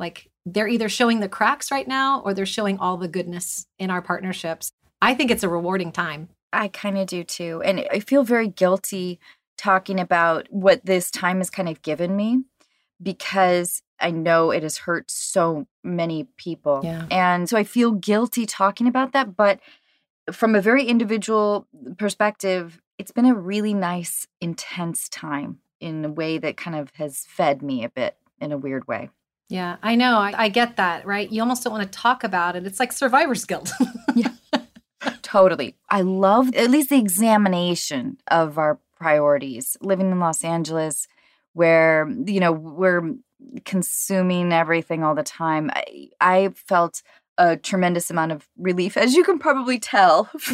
they're either showing the cracks right now or they're showing all the goodness in our partnerships. I think it's a rewarding time. I kind of do too. And I feel very guilty talking about what this time has kind of given me because I know it has hurt so many people. Yeah. And so I feel guilty talking about that. But from a very individual perspective, it's been a really nice, intense time in a way that kind of has fed me a bit in a weird way. Yeah, I know. I get that, right? You almost don't want to talk about it. It's like survivor's guilt. Yeah, totally. I love at least the examination of our priorities. Living in Los Angeles, where, you know, we're consuming everything all the time. I felt a tremendous amount of relief, as you can probably tell from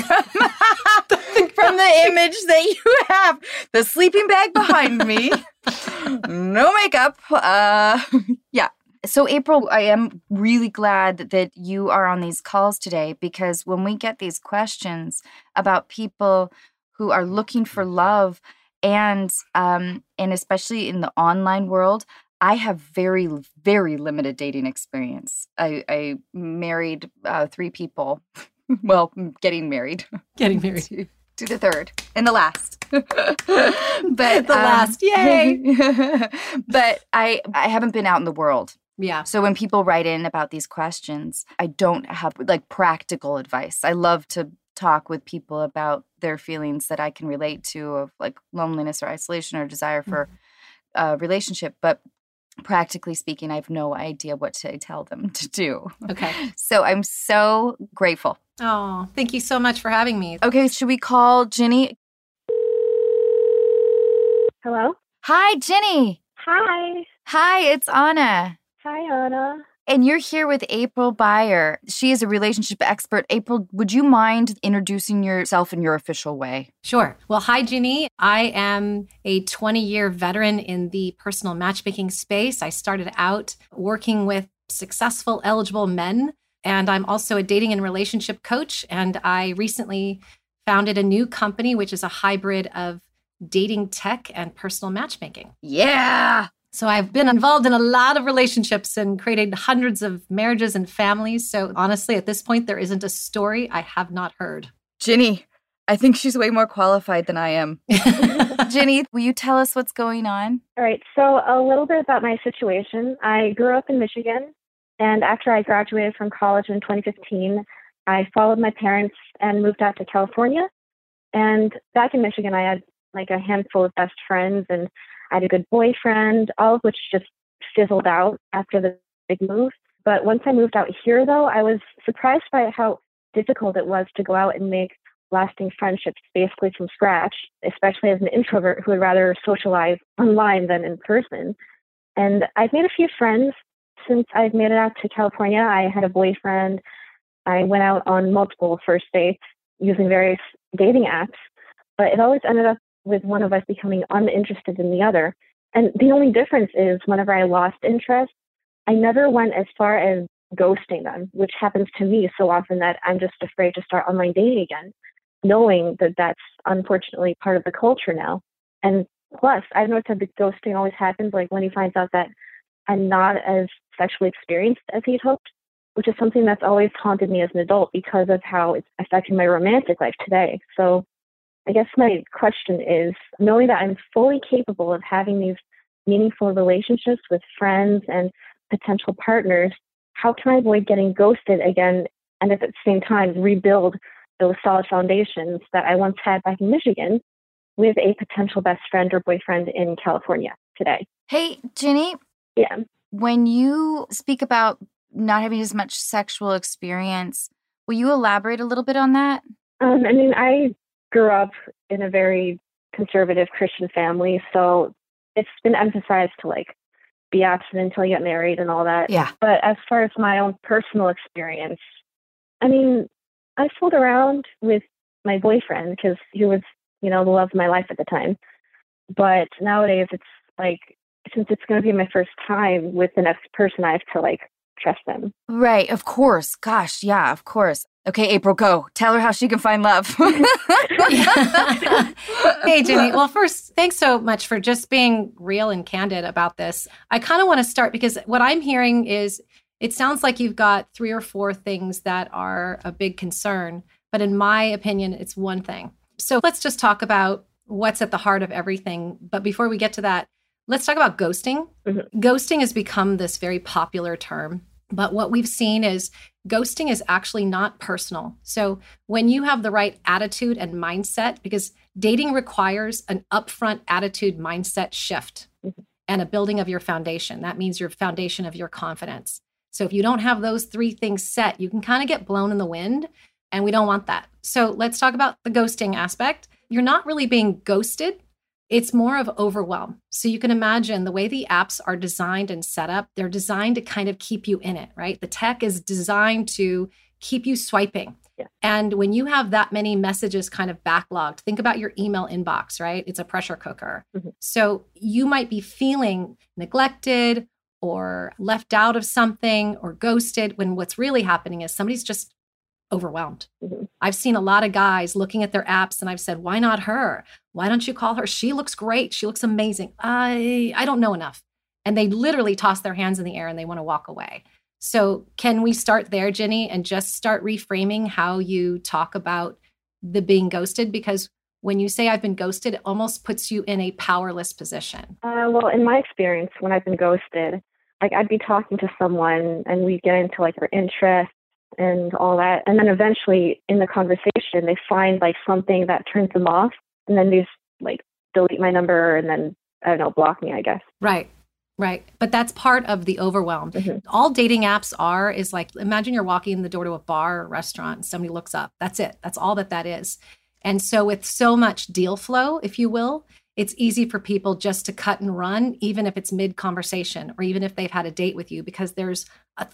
the image that you have. The sleeping bag behind me. No makeup. Yeah. So, April, I am really glad that you are on these calls today, because when we get these questions about people who are looking for love and especially in the online world, I have very, very limited dating experience. I married 3 people. Well, getting married. Getting married. To the third and the last. But the last, yay! But I haven't been out in the world. Yeah. So when people write in about these questions, I don't have like practical advice. I love to talk with people about their feelings that I can relate to, of like loneliness or isolation or desire for a relationship. But practically speaking, I have no idea what to tell them to do. Okay. So I'm so grateful. Oh, thank you so much for having me. Okay, should we call Ginny? Hello? Hi, Ginny. Hi. Hi, it's Anna. Hi, Anna. And you're here with April Beyer. She is a relationship expert. April, would you mind introducing yourself in your official way? Sure. Well, hi, Ginny. I am a 20-year veteran in the personal matchmaking space. I started out working with successful, eligible men, and I'm also a dating and relationship coach. And I recently founded a new company, which is a hybrid of dating tech and personal matchmaking. Yeah. So I've been involved in a lot of relationships and created hundreds of marriages and families. So honestly, at this point, there isn't a story I have not heard. Ginny, I think she's way more qualified than I am. Ginny, will you tell us what's going on? All right. So a little bit about my situation. I grew up in Michigan, and after I graduated from college in 2015, I followed my parents and moved out to California. And back in Michigan, I had like a handful of best friends, and I had a good boyfriend, all of which just fizzled out after the big move. But once I moved out here, though, I was surprised by how difficult it was to go out and make lasting friendships basically from scratch, especially as an introvert who would rather socialize online than in person. And I've made a few friends since I've made it out to California. I had a boyfriend. I went out on multiple first dates using various dating apps, but it always ended up with one of us becoming uninterested in the other. And the only difference is whenever I lost interest, I never went as far as ghosting them, which happens to me so often that I'm just afraid to start online dating again, knowing that that's unfortunately part of the culture now. And plus, I've noticed that the ghosting always happens like when he finds out that I'm not as sexually experienced as he'd hoped, which is something that's always haunted me as an adult because of how it's affecting my romantic life today. So I guess my question is, knowing that I'm fully capable of having these meaningful relationships with friends and potential partners, how can I avoid getting ghosted again and at the same time rebuild those solid foundations that I once had back in Michigan with a potential best friend or boyfriend in California today? Hey, Ginny. Yeah. When you speak about not having as much sexual experience, will you elaborate a little bit on that? I grew up in a very conservative Christian family, so it's been emphasized to like be abstinent until you get married and all that. Yeah. But as far as my own personal experience, I fooled around with my boyfriend because he was, the love of my life at the time. But nowadays it's like, since it's going to be my first time with the next person, I have to like trust them. Right. Of course. Gosh. Yeah, of course. Okay, April, go. Tell her how she can find love. Hey, Ginny. Well, first, thanks so much for just being real and candid about this. I kind of want to start because what I'm hearing is it sounds like you've got 3 or 4 things that are a big concern. But in my opinion, it's one thing. So let's just talk about what's at the heart of everything. But before we get to that, let's talk about ghosting. Mm-hmm. Ghosting has become this very popular term. But what we've seen is ghosting is actually not personal. So when you have the right attitude and mindset, because dating requires an upfront attitude mindset shift and a building of your foundation. That means your foundation of your confidence. So if you don't have those 3 things set, you can kind of get blown in the wind, and we don't want that. So let's talk about the ghosting aspect. You're not really being ghosted. It's more of overwhelm. So you can imagine the way the apps are designed and set up, they're designed to kind of keep you in it, right? The tech is designed to keep you swiping. Yeah. And when you have that many messages kind of backlogged, think about your email inbox, right? It's a pressure cooker. Mm-hmm. So you might be feeling neglected or left out of something or ghosted when what's really happening is somebody's just overwhelmed. Mm-hmm. I've seen a lot of guys looking at their apps and I've said, why not her? Why don't you call her? She looks great. She looks amazing. I don't know enough. And they literally toss their hands in the air and they want to walk away. So can we start there, Ginny, and just start reframing how you talk about the being ghosted? Because when you say I've been ghosted, it almost puts you in a powerless position. Well, in my experience, when I've been ghosted, like I'd be talking to someone and we'd get into like their interests and all that. And then eventually in the conversation, they find like something that turns them off. And then they just like delete my number and then, I don't know, block me, I guess. Right. Right. But that's part of the overwhelm. Mm-hmm. All dating apps is like, imagine you're walking in the door to a bar or restaurant and somebody looks up. That's it. That's all that is. And so with so much deal flow, if you will, it's easy for people just to cut and run, even if it's mid-conversation or even if they've had a date with you, because there's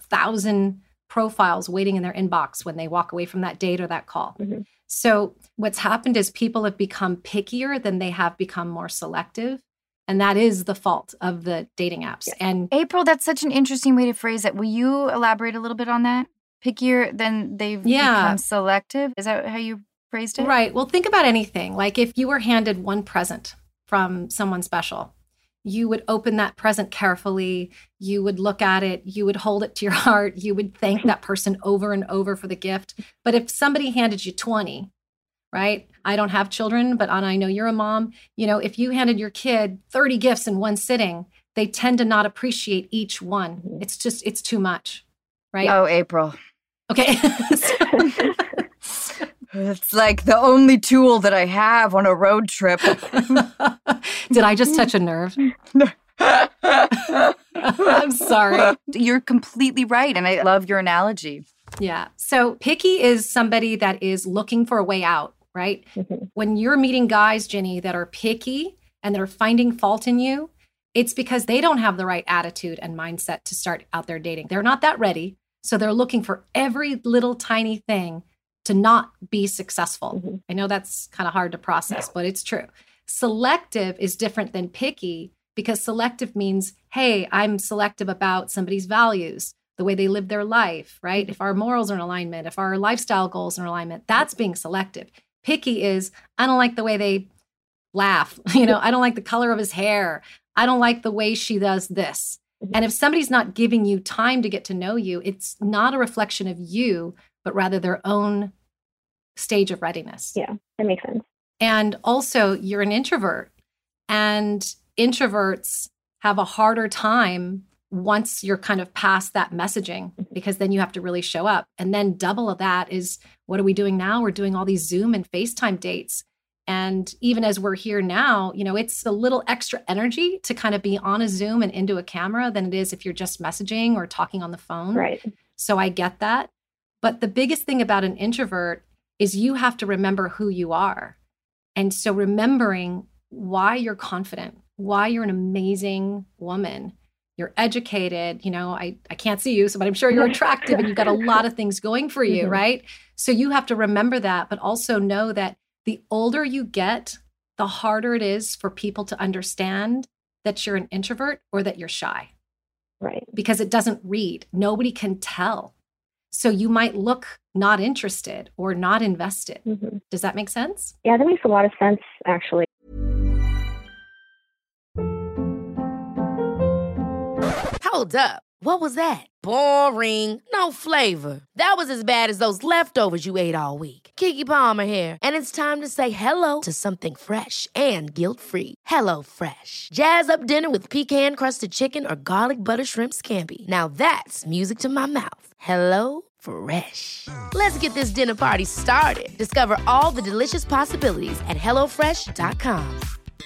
1,000 profiles waiting in their inbox when they walk away from that date or that call. Mm-hmm. So what's happened is people have become pickier than they have become more selective. And that is the fault of the dating apps. Yeah. And April, that's such an interesting way to phrase it. Will you elaborate a little bit on that? Pickier than they've become selective? Is that how you phrased it? Right. Well, think about anything. Like if you were handed one present from someone special, you would open that present carefully. You would look at it. You would hold it to your heart. You would thank that person over and over for the gift. But if somebody handed you 20, right? I don't have children, but Anna, I know you're a mom. You know, if you handed your kid 30 gifts in one sitting, they tend to not appreciate each one. It's too much, right? Oh, April. Okay. It's like the only tool that I have on a road trip. Did I just touch a nerve? I'm sorry. You're completely right. And I love your analogy. Yeah. So picky is somebody that is looking for a way out, right? Mm-hmm. When you're meeting guys, Ginny, that are picky and that are finding fault in you, it's because they don't have the right attitude and mindset to start out there dating. They're not that ready. So they're looking for every little tiny thing to not be successful. Mm-hmm. I know that's kind of hard to process, but it's true. Selective is different than picky because selective means, hey, I'm selective about somebody's values, the way they live their life, right? If our morals are in alignment, if our lifestyle goals are in alignment, that's being selective. Picky is, I don't like the way they laugh. I don't like the color of his hair. I don't like the way she does this. And if somebody's not giving you time to get to know you, it's not a reflection of you, but rather their own stage of readiness. Yeah, that makes sense. And also, you're an introvert, and introverts have a harder time once you're kind of past that messaging, because then you have to really show up. And then double of that is, what are we doing now? We're doing all these Zoom and FaceTime dates. And even as we're here now, it's a little extra energy to kind of be on a Zoom and into a camera than it is if you're just messaging or talking on the phone. Right. So I get that. But the biggest thing about an introvert is you have to remember who you are. And so remembering why you're confident, why you're an amazing woman, you're educated, I can't see you, but I'm sure you're attractive and you've got a lot of things going for you, right? So you have to remember that, but also know that the older you get, the harder it is for people to understand that you're an introvert or that you're shy. Right. Because it doesn't read. Nobody can tell. So you might look not interested or not invested. Mm-hmm. Does that make sense? Yeah, that makes a lot of sense, actually. Hold up. What was that? Boring. No flavor. That was as bad as those leftovers you ate all week. Keke Palmer here, and it's time to say hello to something fresh and guilt-free. Hello Fresh. Jazz up dinner with pecan-crusted chicken or garlic butter shrimp scampi. Now that's music to my mouth. Hello Fresh. Let's get this dinner party started. Discover all the delicious possibilities at hellofresh.com.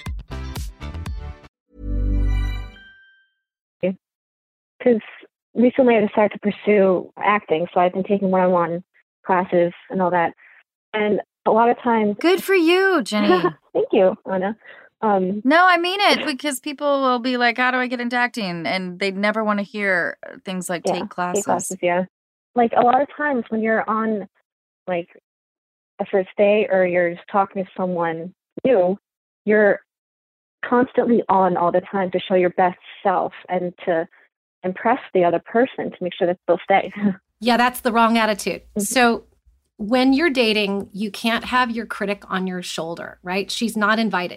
Because recently I decided to pursue acting, so I've been taking one-on-one classes and all that. And a lot of times... Good for you, Jenny. Thank you, Anna. No, I mean it, because people will be like, how do I get into acting? And they'd never want to hear things like take classes. Take classes, yeah. Like, a lot of times when you're on, like, a first date or you're just talking to someone new, you're constantly on all the time to show your best self and to impress the other person to make sure that they'll stay. Yeah, that's the wrong attitude. So when you're dating, you can't have your critic on your shoulder, right? She's not invited.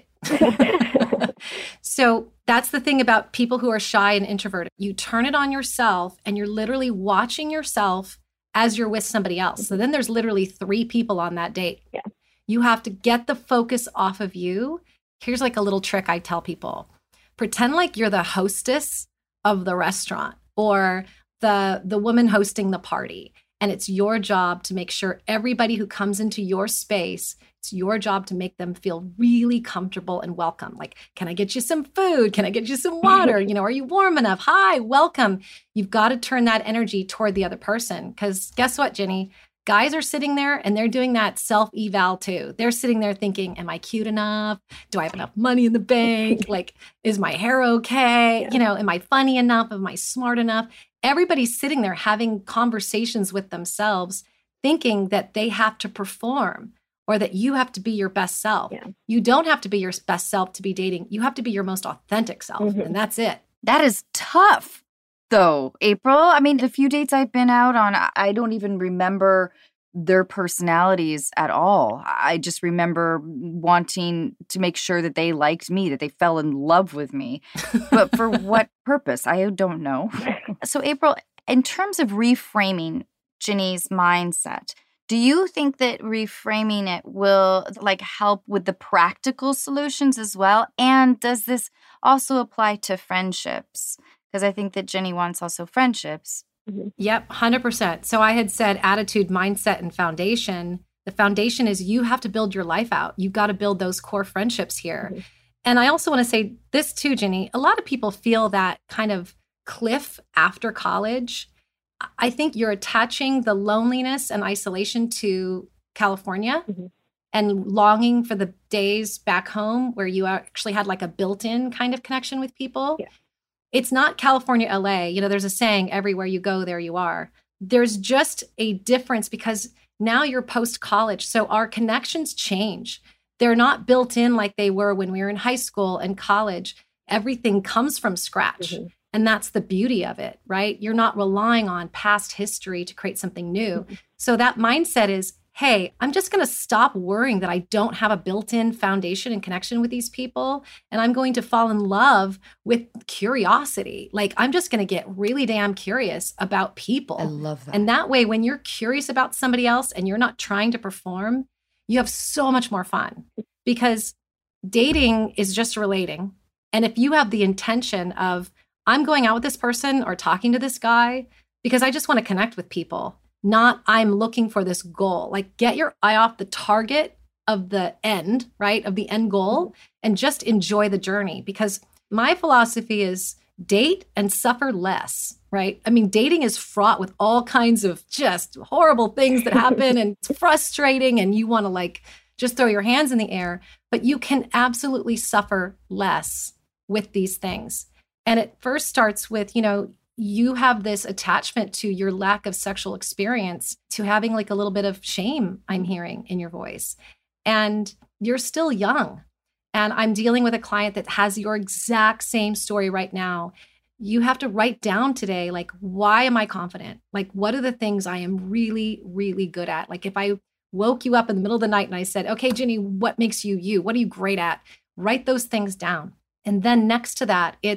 So that's the thing about people who are shy and introverted. You turn it on yourself and you're literally watching yourself as you're with somebody else. So then there's literally 3 people on that date. Yeah. You have to get the focus off of you. Here's like a little trick I tell people. Pretend like you're the hostess of the restaurant or the woman hosting the party. And it's your job to make sure everybody who comes into your space, it's your job to make them feel really comfortable and welcome. Like, can I get you some food? Can I get you some water? You know, are you warm enough? Hi, welcome. You've got to turn that energy toward the other person. Because guess what, Jenny? Guys are sitting there and they're doing that self-eval too. They're sitting there thinking, am I cute enough? Do I have enough money in the bank? Like, is my hair okay? Yeah. You know, am I funny enough? Am I smart enough? Everybody's sitting there having conversations with themselves, thinking that they have to perform or that you have to be your best self. Yeah. You don't have to be your best self to be dating. You have to be your most authentic self. And that's it. That is tough. Though, April, I mean, the few dates I've been out on, I don't even remember their personalities at all. I just remember wanting to make sure that they liked me, that they fell in love with me. But for what purpose? I don't know. So, April, in terms of reframing Jenny's mindset, do you think that reframing it will like help with the practical solutions as well? And does this also apply to friendships? Because I think that Jenny wants also friendships. Yep, 100%. So I had said attitude, mindset, and foundation. The foundation is you have to build your life out. You've got to build those core friendships here. And I also want to say this too, Jenny. A lot of people feel that kind of cliff after college. I think you're attaching the loneliness and isolation to California and longing for the days back home where you actually had like a built-in kind of connection with people. Yeah. It's not California, LA. You know, there's a saying, everywhere you go, there you are. There's just a difference because now you're post-college. So our connections change. They're not built in like they were when we were in high school and college. Everything comes from scratch. And that's the beauty of it, right? You're not relying on past history to create something new. So that mindset is, hey, I'm just going to stop worrying that I don't have a built-in foundation and connection with these people. And I'm going to fall in love with curiosity. Like, I'm just going to get really damn curious about people. I love that. And that way, when you're curious about somebody else and you're not trying to perform, you have so much more fun because dating is just relating. And if you have the intention of, I'm going out with this person or talking to this guy because I just want to connect with people, not I'm looking for this goal. Like, get your eye off the target of the end, right? Of the end goal and just enjoy the journey. Because my philosophy is date and suffer less, right? I mean, dating is fraught with all kinds of just horrible things that happen and it's frustrating and you want to like just throw your hands in the air, but you can absolutely suffer less with these things. And it first starts with, you know, you have this attachment to your lack of sexual experience, to having like a little bit of shame, I'm hearing in your voice. And you're still young. And I'm dealing with a client that has your exact same story right now. You have to write down today, like, why am I confident? Like, what are the things I am really, really good at? Like, if I woke you up in the middle of the night and I said, okay, Jenny, what makes you you? What are you great at? Write those things down. And then next to that, it's,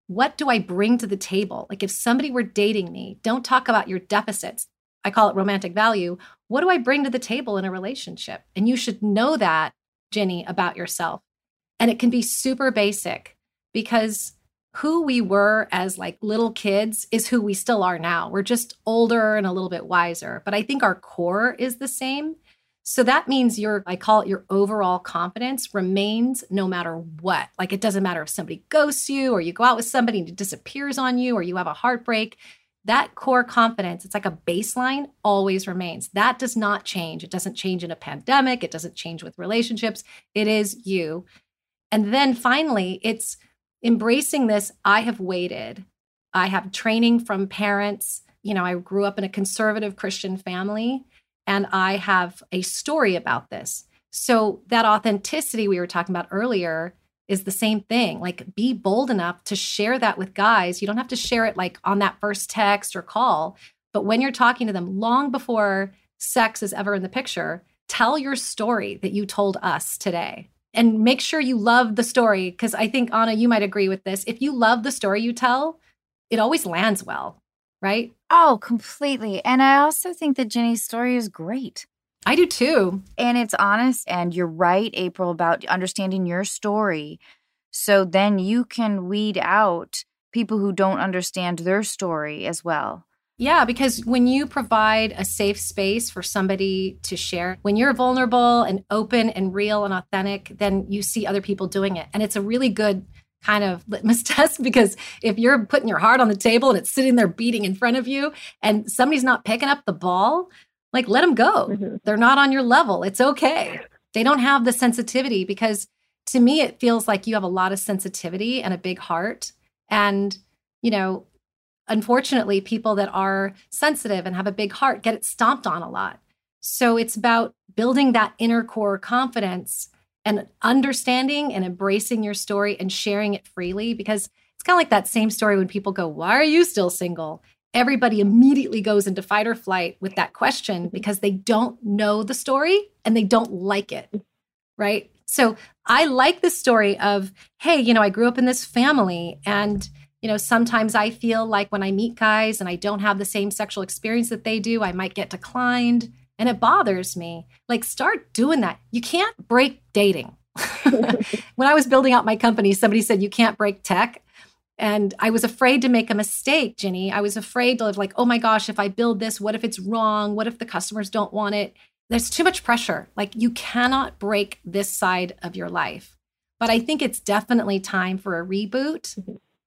what do I bring to the table? Like if somebody were dating me, don't talk about your deficits. I call it romantic value. What do I bring to the table in a relationship? And you should know that, Ginny, about yourself. And it can be super basic because who we were as like little kids is who we still are now. We're just older and a little bit wiser, but I think our core is the same. So that means I call it your overall confidence remains no matter what. Like it doesn't matter if somebody ghosts you or you go out with somebody and it disappears on you or you have a heartbreak. That core confidence, it's like a baseline, always remains. That does not change. It doesn't change in a pandemic. It doesn't change with relationships. It is you. And then finally, it's embracing this. I have waited. I have training from parents. You know, I grew up in a conservative Christian family. And I have a story about this. So that authenticity we were talking about earlier is the same thing. Like be bold enough to share that with guys. You don't have to share it like on that first text or call, but when you're talking to them long before sex is ever in the picture, tell your story that you told us today. And make sure you love the story. Because I think, Anna, you might agree with this. If you love the story you tell, it always lands well, right? Oh, completely. And I also think that Ginny's story is great. I do too. And it's honest. And you're right, April, about understanding your story. So then you can weed out people who don't understand their story as well. Yeah, because when you provide a safe space for somebody to share, when you're vulnerable and open and real and authentic, then you see other people doing it. And it's a really good kind of litmus test, because if you're putting your heart on the table and it's sitting there beating in front of you and somebody's not picking up the ball, like let them go. Mm-hmm. They're not on your level. It's okay. They don't have the sensitivity, because to me, it feels like you have a lot of sensitivity and a big heart. And, you know, unfortunately, people that are sensitive and have a big heart get it stomped on a lot. So it's about building that inner core confidence and understanding and embracing your story and sharing it freely, because it's kind of like that same story when people go, why are you still single? Everybody immediately goes into fight or flight with that question because they don't know the story and they don't like it, right? So I like the story of, hey, you know, I grew up in this family, and, you know, sometimes I feel like when I meet guys and I don't have the same sexual experience that they do, I might get declined. And it bothers me. Like, start doing that. You can't break dating. When I was building out my company, somebody said, you can't break tech. And I was afraid to make a mistake, Ginny. I was afraid to live like, oh my gosh, if I build this, what if it's wrong? What if the customers don't want it? There's too much pressure. Like, you cannot break this side of your life. But I think it's definitely time for a reboot.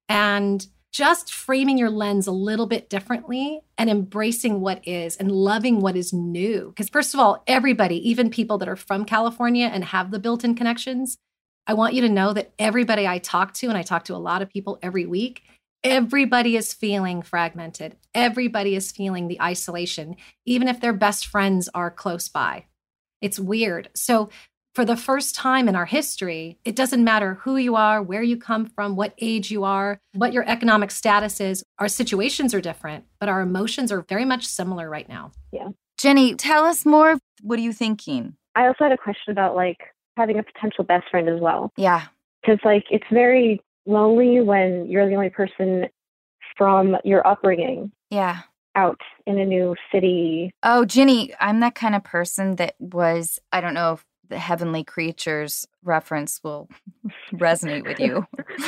And just framing your lens a little bit differently and embracing what is and loving what is new. Because first of all, everybody, even people that are from California and have the built-in connections, I want you to know that everybody I talk to, and I talk to a lot of people every week, everybody is feeling fragmented. Everybody is feeling the isolation, even if their best friends are close by. It's weird. So for the first time in our history, it doesn't matter who you are, where you come from, what age you are, what your economic status is. Our situations are different, but our emotions are very much similar right now. Yeah. Ginny, tell us more. What are you thinking? I also had a question about like having a potential best friend as well. Yeah. Because like it's very lonely when you're the only person from your upbringing. Yeah. Out in a new city. Oh, Ginny, I'm that kind of person that was, I don't know if the Heavenly Creatures reference will resonate with you.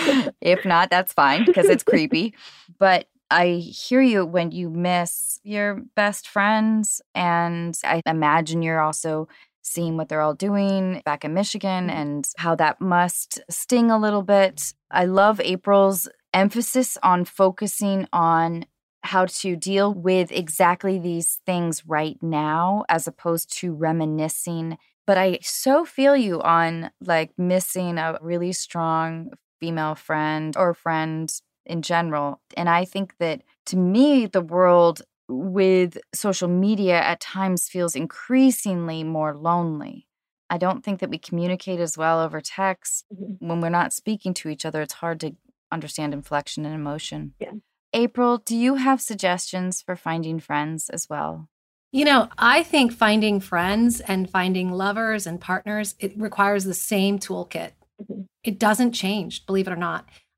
If not, that's fine, because it's creepy. But I hear you when you miss your best friends. And I imagine you're also seeing what they're all doing back in Michigan and how that must sting a little bit. I love April's emphasis on focusing on how to deal with exactly these things right now, as opposed to reminiscing. But I so feel you on like missing a really strong female friend or friend in general. And I think that to me, the world with social media at times feels increasingly more lonely. I don't think that we communicate as well over text. Mm-hmm. When we're not speaking to each other, it's hard to understand inflection and emotion. Yeah. April, do you have suggestions for finding friends as well? You know, I think finding friends and finding lovers and partners, it requires the same toolkit. Mm-hmm. It doesn't change, believe it or not.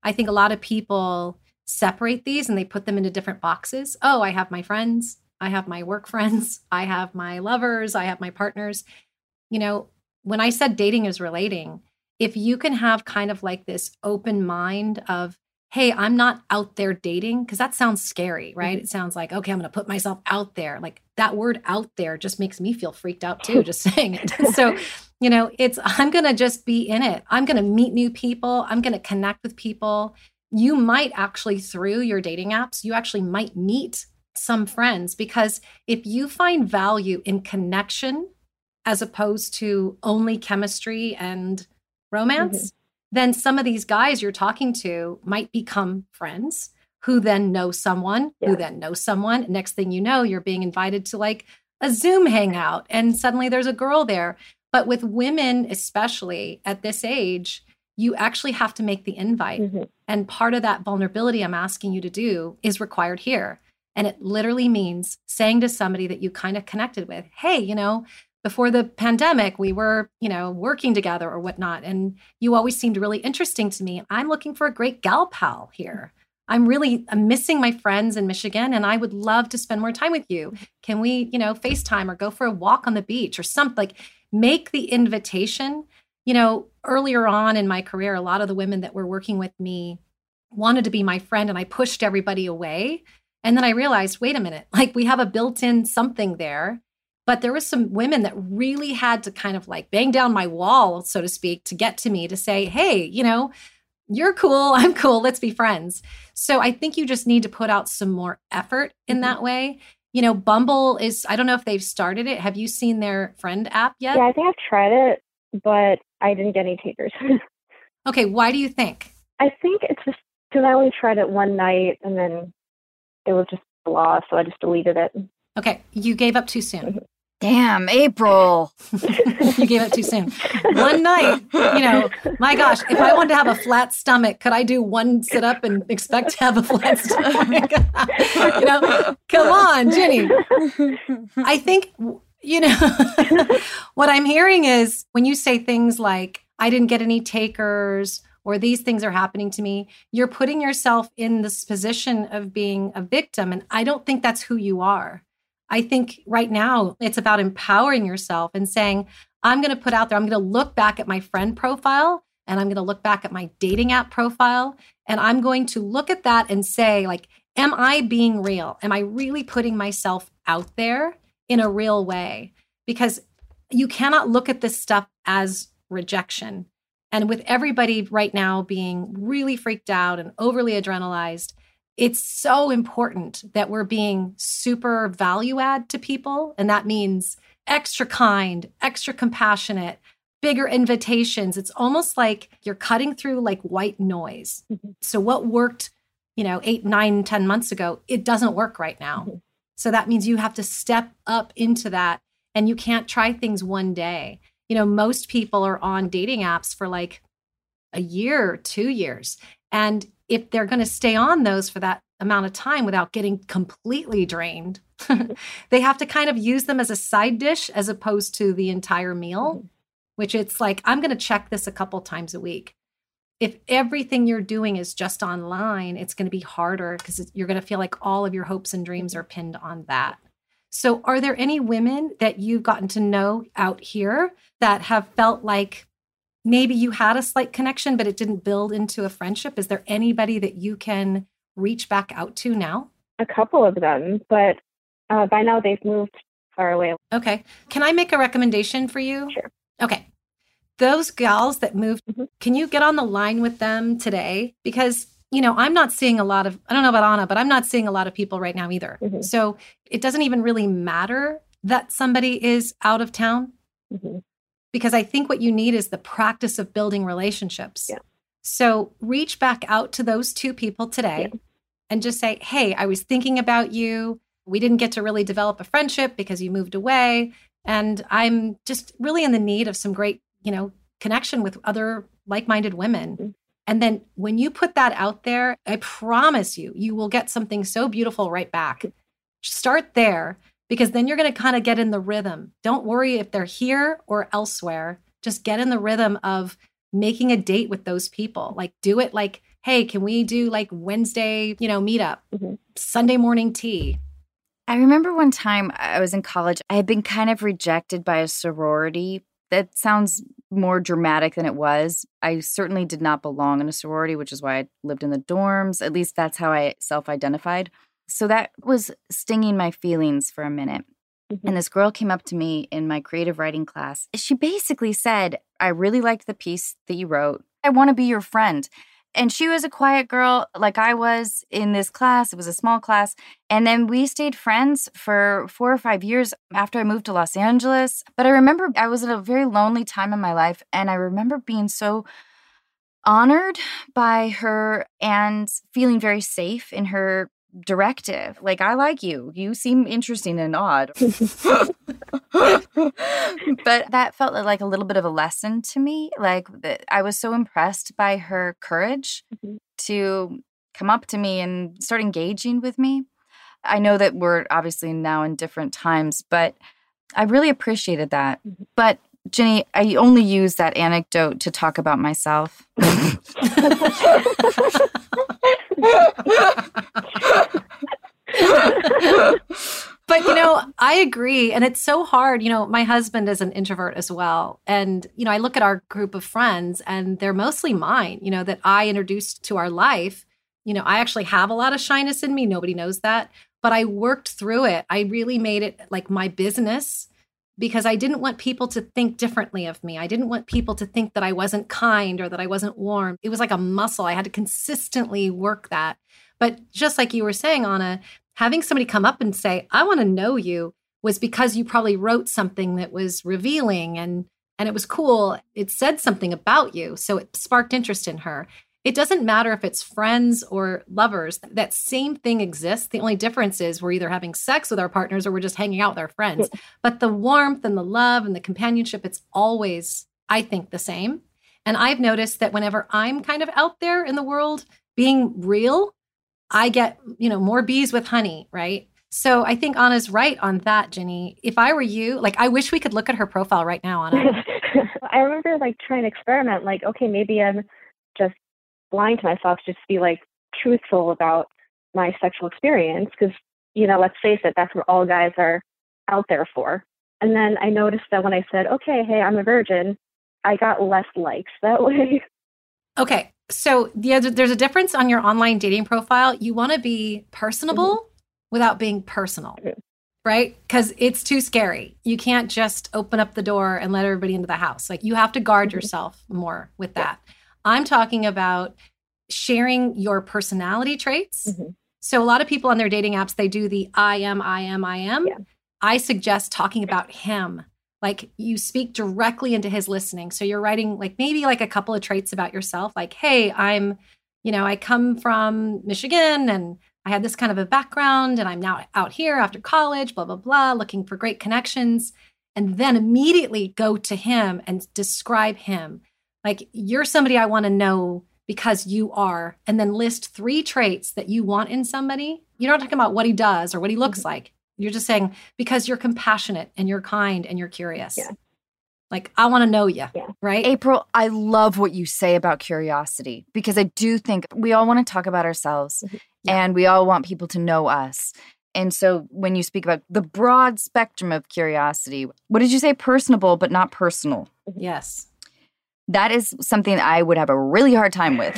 I think a lot of people separate these and they put them into different boxes. Oh, I have my friends. I have my work friends. I have my lovers. I have my partners. You know, when I said dating is relating, if you can have kind of like this open mind of, hey, I'm not out there dating, because that sounds scary, right? It sounds like, okay, I'm going to put myself out there. Like that word out there just makes me feel freaked out too, just saying it. So, you know, I'm going to just be in it. I'm going to meet new people. I'm going to connect with people. You might actually, through your dating apps, you actually might meet some friends, because if you find value in connection as opposed to only chemistry and romance, then some of these guys you're talking to might become friends who then know someone, who then knows someone. Next thing you know, you're being invited to like a Zoom hangout and suddenly there's a girl there. But with women, especially at this age, you actually have to make the invite. And part of that vulnerability I'm asking you to do is required here. And it literally means saying to somebody that you kind of connected with, hey, you know, before the pandemic, we were, you know, working together or whatnot. And you always seemed really interesting to me. I'm looking for a great gal pal here. I'm missing my friends in Michigan and I would love to spend more time with you. Can we, you know, FaceTime or go for a walk on the beach or something? Like make the invitation. You know, earlier on in my career, a lot of the women that were working with me wanted to be my friend and I pushed everybody away. And then I realized, wait a minute, like we have a built-in something there. But there was some women that really had to kind of like bang down my wall, so to speak, to get to me to say, hey, you know, you're cool, I'm cool, let's be friends. So I think you just need to put out some more effort in that way. You know, Bumble is, I don't know if they've started it. Have you seen their friend app yet? Yeah, I think I've tried it, but I didn't get any takers. Okay, why do you think? I think it's just because I only tried it one night and then it was just blah, so I just deleted it. Okay, you gave up too soon. Damn, April. You gave up too soon. One night, you know, my gosh, if I wanted to have a flat stomach, could I do one sit up and expect to have a flat stomach? You know, come on, Ginny. I think, you know, what I'm hearing is when you say things like, I didn't get any takers, or these things are happening to me, you're putting yourself in this position of being a victim. And I don't think that's who you are. I think right now it's about empowering yourself and saying, I'm going to put out there, I'm going to look back at my friend profile and I'm going to look back at my dating app profile. And I'm going to look at that and say, like, am I being real? Am I really putting myself out there in a real way? Because you cannot look at this stuff as rejection. And with everybody right now being really freaked out and overly adrenalized, it's so important that we're being super value add to people. And that means extra kind, extra compassionate, bigger invitations. It's almost like you're cutting through like white noise. So what worked, you know, 8, 9, 10 months ago, it doesn't work right now. So that means you have to step up into that and you can't try things one day. You know, most people are on dating apps for like a year, 2 years. And if they're going to stay on those for that amount of time without getting completely drained, they have to kind of use them as a side dish as opposed to the entire meal, which it's like, I'm going to check this a couple times a week. If everything you're doing is just online, it's going to be harder because you're going to feel like all of your hopes and dreams are pinned on that. So are there any women that you've gotten to know out here that have felt like maybe you had a slight connection, but it didn't build into a friendship? Is there anybody that you can reach back out to now? A couple of them, but by now they've moved far away. Okay. Can I make a recommendation for you? Sure. Okay. Those gals that moved, can you get on the line with them today? Because, you know, I'm not seeing a lot of, I don't know about Anna, but I'm not seeing a lot of people right now either. So it doesn't even really matter that somebody is out of town. Because I think what you need is the practice of building relationships. Yeah. So reach back out to those two people today and just say, hey, I was thinking about you. We didn't get to really develop a friendship because you moved away. And I'm just really in the need of some great, you know, connection with other like-minded women. And then when you put that out there, I promise you, you will get something so beautiful right back. Start there. Because then you're going to kind of get in the rhythm. Don't worry if they're here or elsewhere. Just get in the rhythm of making a date with those people. Like do it like, hey, can we do like Wednesday, meetup, Sunday morning tea? I remember one time I was in college, I had been kind of rejected by a sorority. That sounds more dramatic than it was. I certainly did not belong in a sorority, which is why I lived in the dorms. At least that's how I self-identified. So that was stinging my feelings for a minute. And this girl came up to me in my creative writing class. She basically said, I really liked the piece that you wrote. I want to be your friend. And she was a quiet girl like I was in this class. It was a small class. And then we stayed friends for 4 or 5 years after I moved to Los Angeles. But I remember I was at a very lonely time in my life. And I remember being so honored by her and feeling very safe in her directive. Like, I like you. You seem interesting and odd. But that felt like a little bit of a lesson to me. Like, I was so impressed by her courage to come up to me and start engaging with me. I know that we're obviously now in different times, but I really appreciated that. But Jenny, I only use that anecdote to talk about myself. But, I agree. And it's so hard. My husband is an introvert as well. And, I look at our group of friends and they're mostly mine, that I introduced to our life. I actually have a lot of shyness in me. Nobody knows that. But I worked through it. I really made it like my business because I didn't want people to think differently of me. I didn't want people to think that I wasn't kind or that I wasn't warm. It was like a muscle. I had to consistently work that. But just like you were saying, Anna, having somebody come up and say, I want to know you, was because you probably wrote something that was revealing and it was cool. It said something about you. So it sparked interest in her. It doesn't matter if it's friends or lovers. That same thing exists. The only difference is we're either having sex with our partners or we're just hanging out with our friends. But the warmth and the love and the companionship, it's always, I think, the same. And I've noticed that whenever I'm kind of out there in the world being real, I get, more bees with honey, right? So I think Anna's right on that, Jenny. If I were you, I wish we could look at her profile right now, Anna. I remember trying to experiment, okay, maybe I'm just lying to myself, just be truthful about my sexual experience. Because, let's face it, that's what all guys are out there for. And then I noticed that when I said, okay, hey, I'm a virgin, I got less likes that way. Okay. So there's a difference on your online dating profile. You want to be personable without being personal, right? Because it's too scary. You can't just open up the door and let everybody into the house. You have to guard yourself more with that. I'm talking about sharing your personality traits. So a lot of people on their dating apps, they do the I am. Yeah. I suggest talking about him. You speak directly into his listening. So you're writing maybe a couple of traits about yourself. Hey, I'm, I come from Michigan and I had this kind of a background and I'm now out here after college, blah, blah, blah, looking for great connections. And then immediately go to him and describe him. You're somebody I want to know because you are. And then list 3 traits that you want in somebody. You're not talking about what he does or what he looks like. You're just saying, because you're compassionate and you're kind and you're curious. Yeah. I want to know you, right? April, I love what you say about curiosity because I do think we all want to talk about ourselves and we all want people to know us. And so when you speak about the broad spectrum of curiosity, what did you say? Personable, but not personal. Yes. That is something I would have a really hard time with.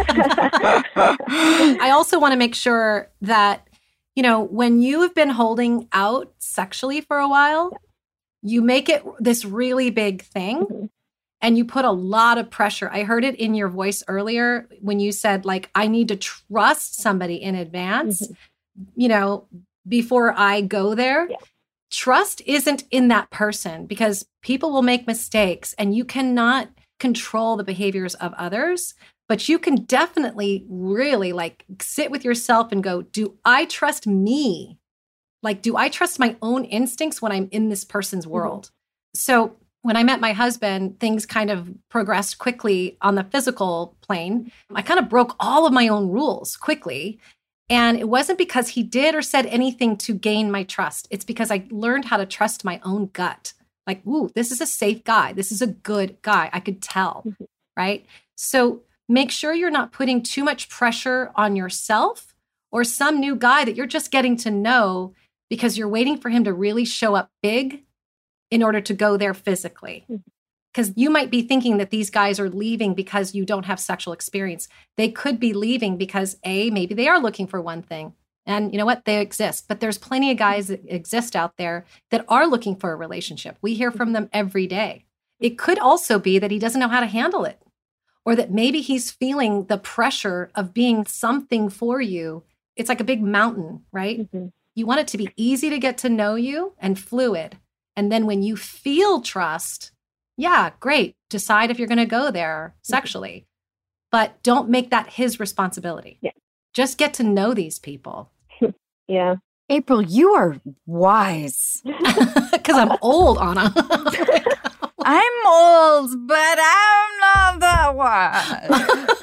I also want to make sure that when you have been holding out sexually for a while, you make it this really big thing and you put a lot of pressure. I heard it in your voice earlier when you said, I need to trust somebody in advance, before I go there. Yeah. Trust isn't in that person because people will make mistakes and you cannot control the behaviors of others. But you can definitely really sit with yourself and go, do I trust me? Do I trust my own instincts when I'm in this person's world? So when I met my husband, things kind of progressed quickly on the physical plane. I kind of broke all of my own rules quickly. And it wasn't because he did or said anything to gain my trust. It's because I learned how to trust my own gut. Ooh, this is a safe guy. This is a good guy. I could tell. right? So make sure you're not putting too much pressure on yourself or some new guy that you're just getting to know because you're waiting for him to really show up big in order to go there physically. Because you might be thinking that these guys are leaving because you don't have sexual experience. They could be leaving because maybe they are looking for one thing. And you know what? They exist. But there's plenty of guys that exist out there that are looking for a relationship. We hear from them every day. It could also be that he doesn't know how to handle it, or that maybe he's feeling the pressure of being something for you. It's like a big mountain, right? You want it to be easy to get to know you and fluid. And then when you feel trust, yeah, great. Decide if you're going to go there sexually, but don't make that his responsibility. Yeah. Just get to know these people. Yeah. April, you are wise. Because I'm old, Anna. I'm old, but I'm not that wise.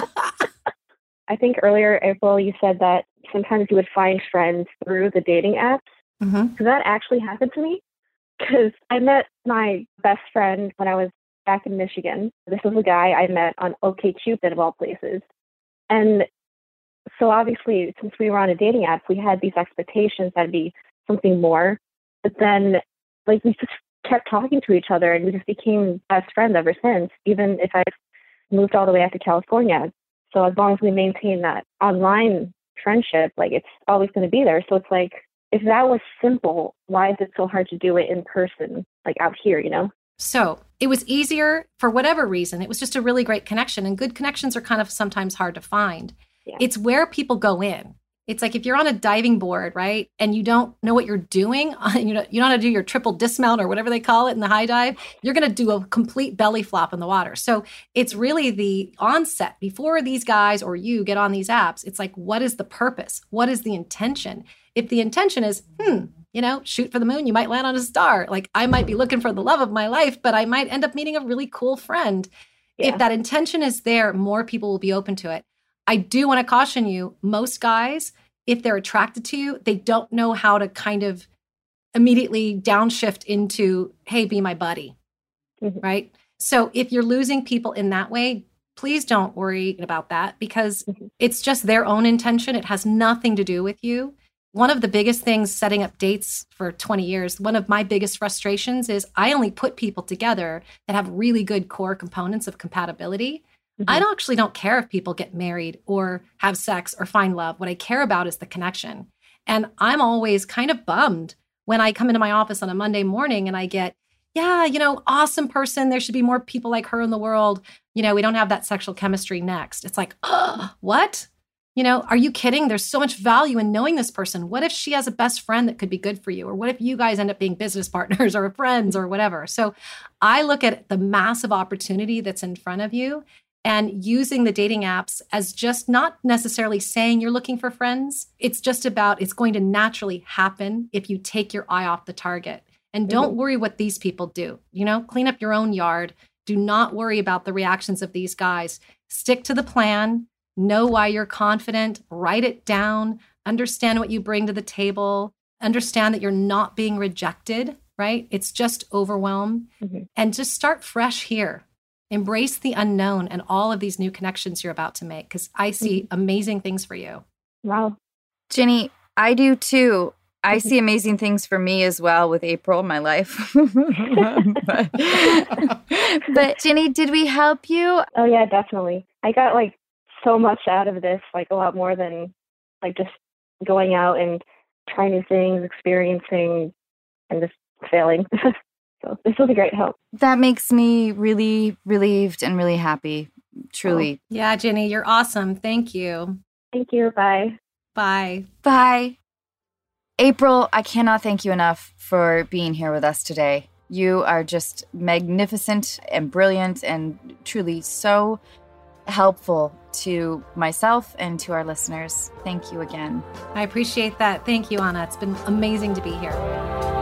I think earlier, April, you said that sometimes you would find friends through the dating apps. So that actually happened to me, because I met my best friend when I was back in Michigan. This was a guy I met on OkCupid, of all places. And so obviously, since we were on a dating app, we had these expectations that'd be something more. But then, like, we just kept talking to each other, and we just became best friends ever since, even if I've moved all the way out to California. So as long as we maintain that online friendship, like, it's always going to be there. So it's like, if that was simple, why is it so hard to do it in person, like out here, you know? So it was easier for whatever reason. It was just a really great connection, and good connections are kind of sometimes hard to find. Yeah. It's where people go in. It's like if you're on a diving board, right, and you don't know what you're doing, you know how to do your triple dismount or whatever they call it in the high dive, you're going to do a complete belly flop in the water. So it's really the onset before these guys or you get on these apps. It's like, what is the purpose? What is the intention? If the intention is, shoot for the moon, you might land on a star. Like, I might be looking for the love of my life, but I might end up meeting a really cool friend. Yeah. If that intention is there, more people will be open to it. I do want to caution you, most guys, if they're attracted to you, they don't know how to kind of immediately downshift into, hey, be my buddy, right? So if you're losing people in that way, please don't worry about that, because it's just their own intention. It has nothing to do with you. One of the biggest things setting up dates for 20 years, one of my biggest frustrations is I only put people together that have really good core components of compatibility. I don't care if people get married or have sex or find love. What I care about is the connection. And I'm always kind of bummed when I come into my office on a Monday morning and I get, awesome person. There should be more people like her in the world. We don't have that sexual chemistry next. It's like, what? Are you kidding? There's so much value in knowing this person. What if she has a best friend that could be good for you? Or what if you guys end up being business partners or friends or whatever? So I look at the massive opportunity that's in front of you, and using the dating apps as just not necessarily saying you're looking for friends. It's just about, it's going to naturally happen if you take your eye off the target. And don't worry what these people do. Clean up your own yard. Do not worry about the reactions of these guys. Stick to the plan. Know why you're confident. Write it down. Understand what you bring to the table. Understand that you're not being rejected, right? It's just overwhelm. And just start fresh here. Embrace the unknown and all of these new connections you're about to make, because I see amazing things for you. Wow. Ginny, I do too. I see amazing things for me as well with April, my life. but Ginny, did we help you? Oh, yeah, definitely. I got so much out of this, a lot more than just going out and trying new things, experiencing, and just failing. So this was a great help. That makes me really relieved and really happy, truly. Oh. Yeah, Ginny, you're awesome. Thank you. Thank you. Bye. Bye. Bye. April, I cannot thank you enough for being here with us today. You are just magnificent and brilliant and truly so helpful to myself and to our listeners. Thank you again. I appreciate that. Thank you, Anna. It's been amazing to be here.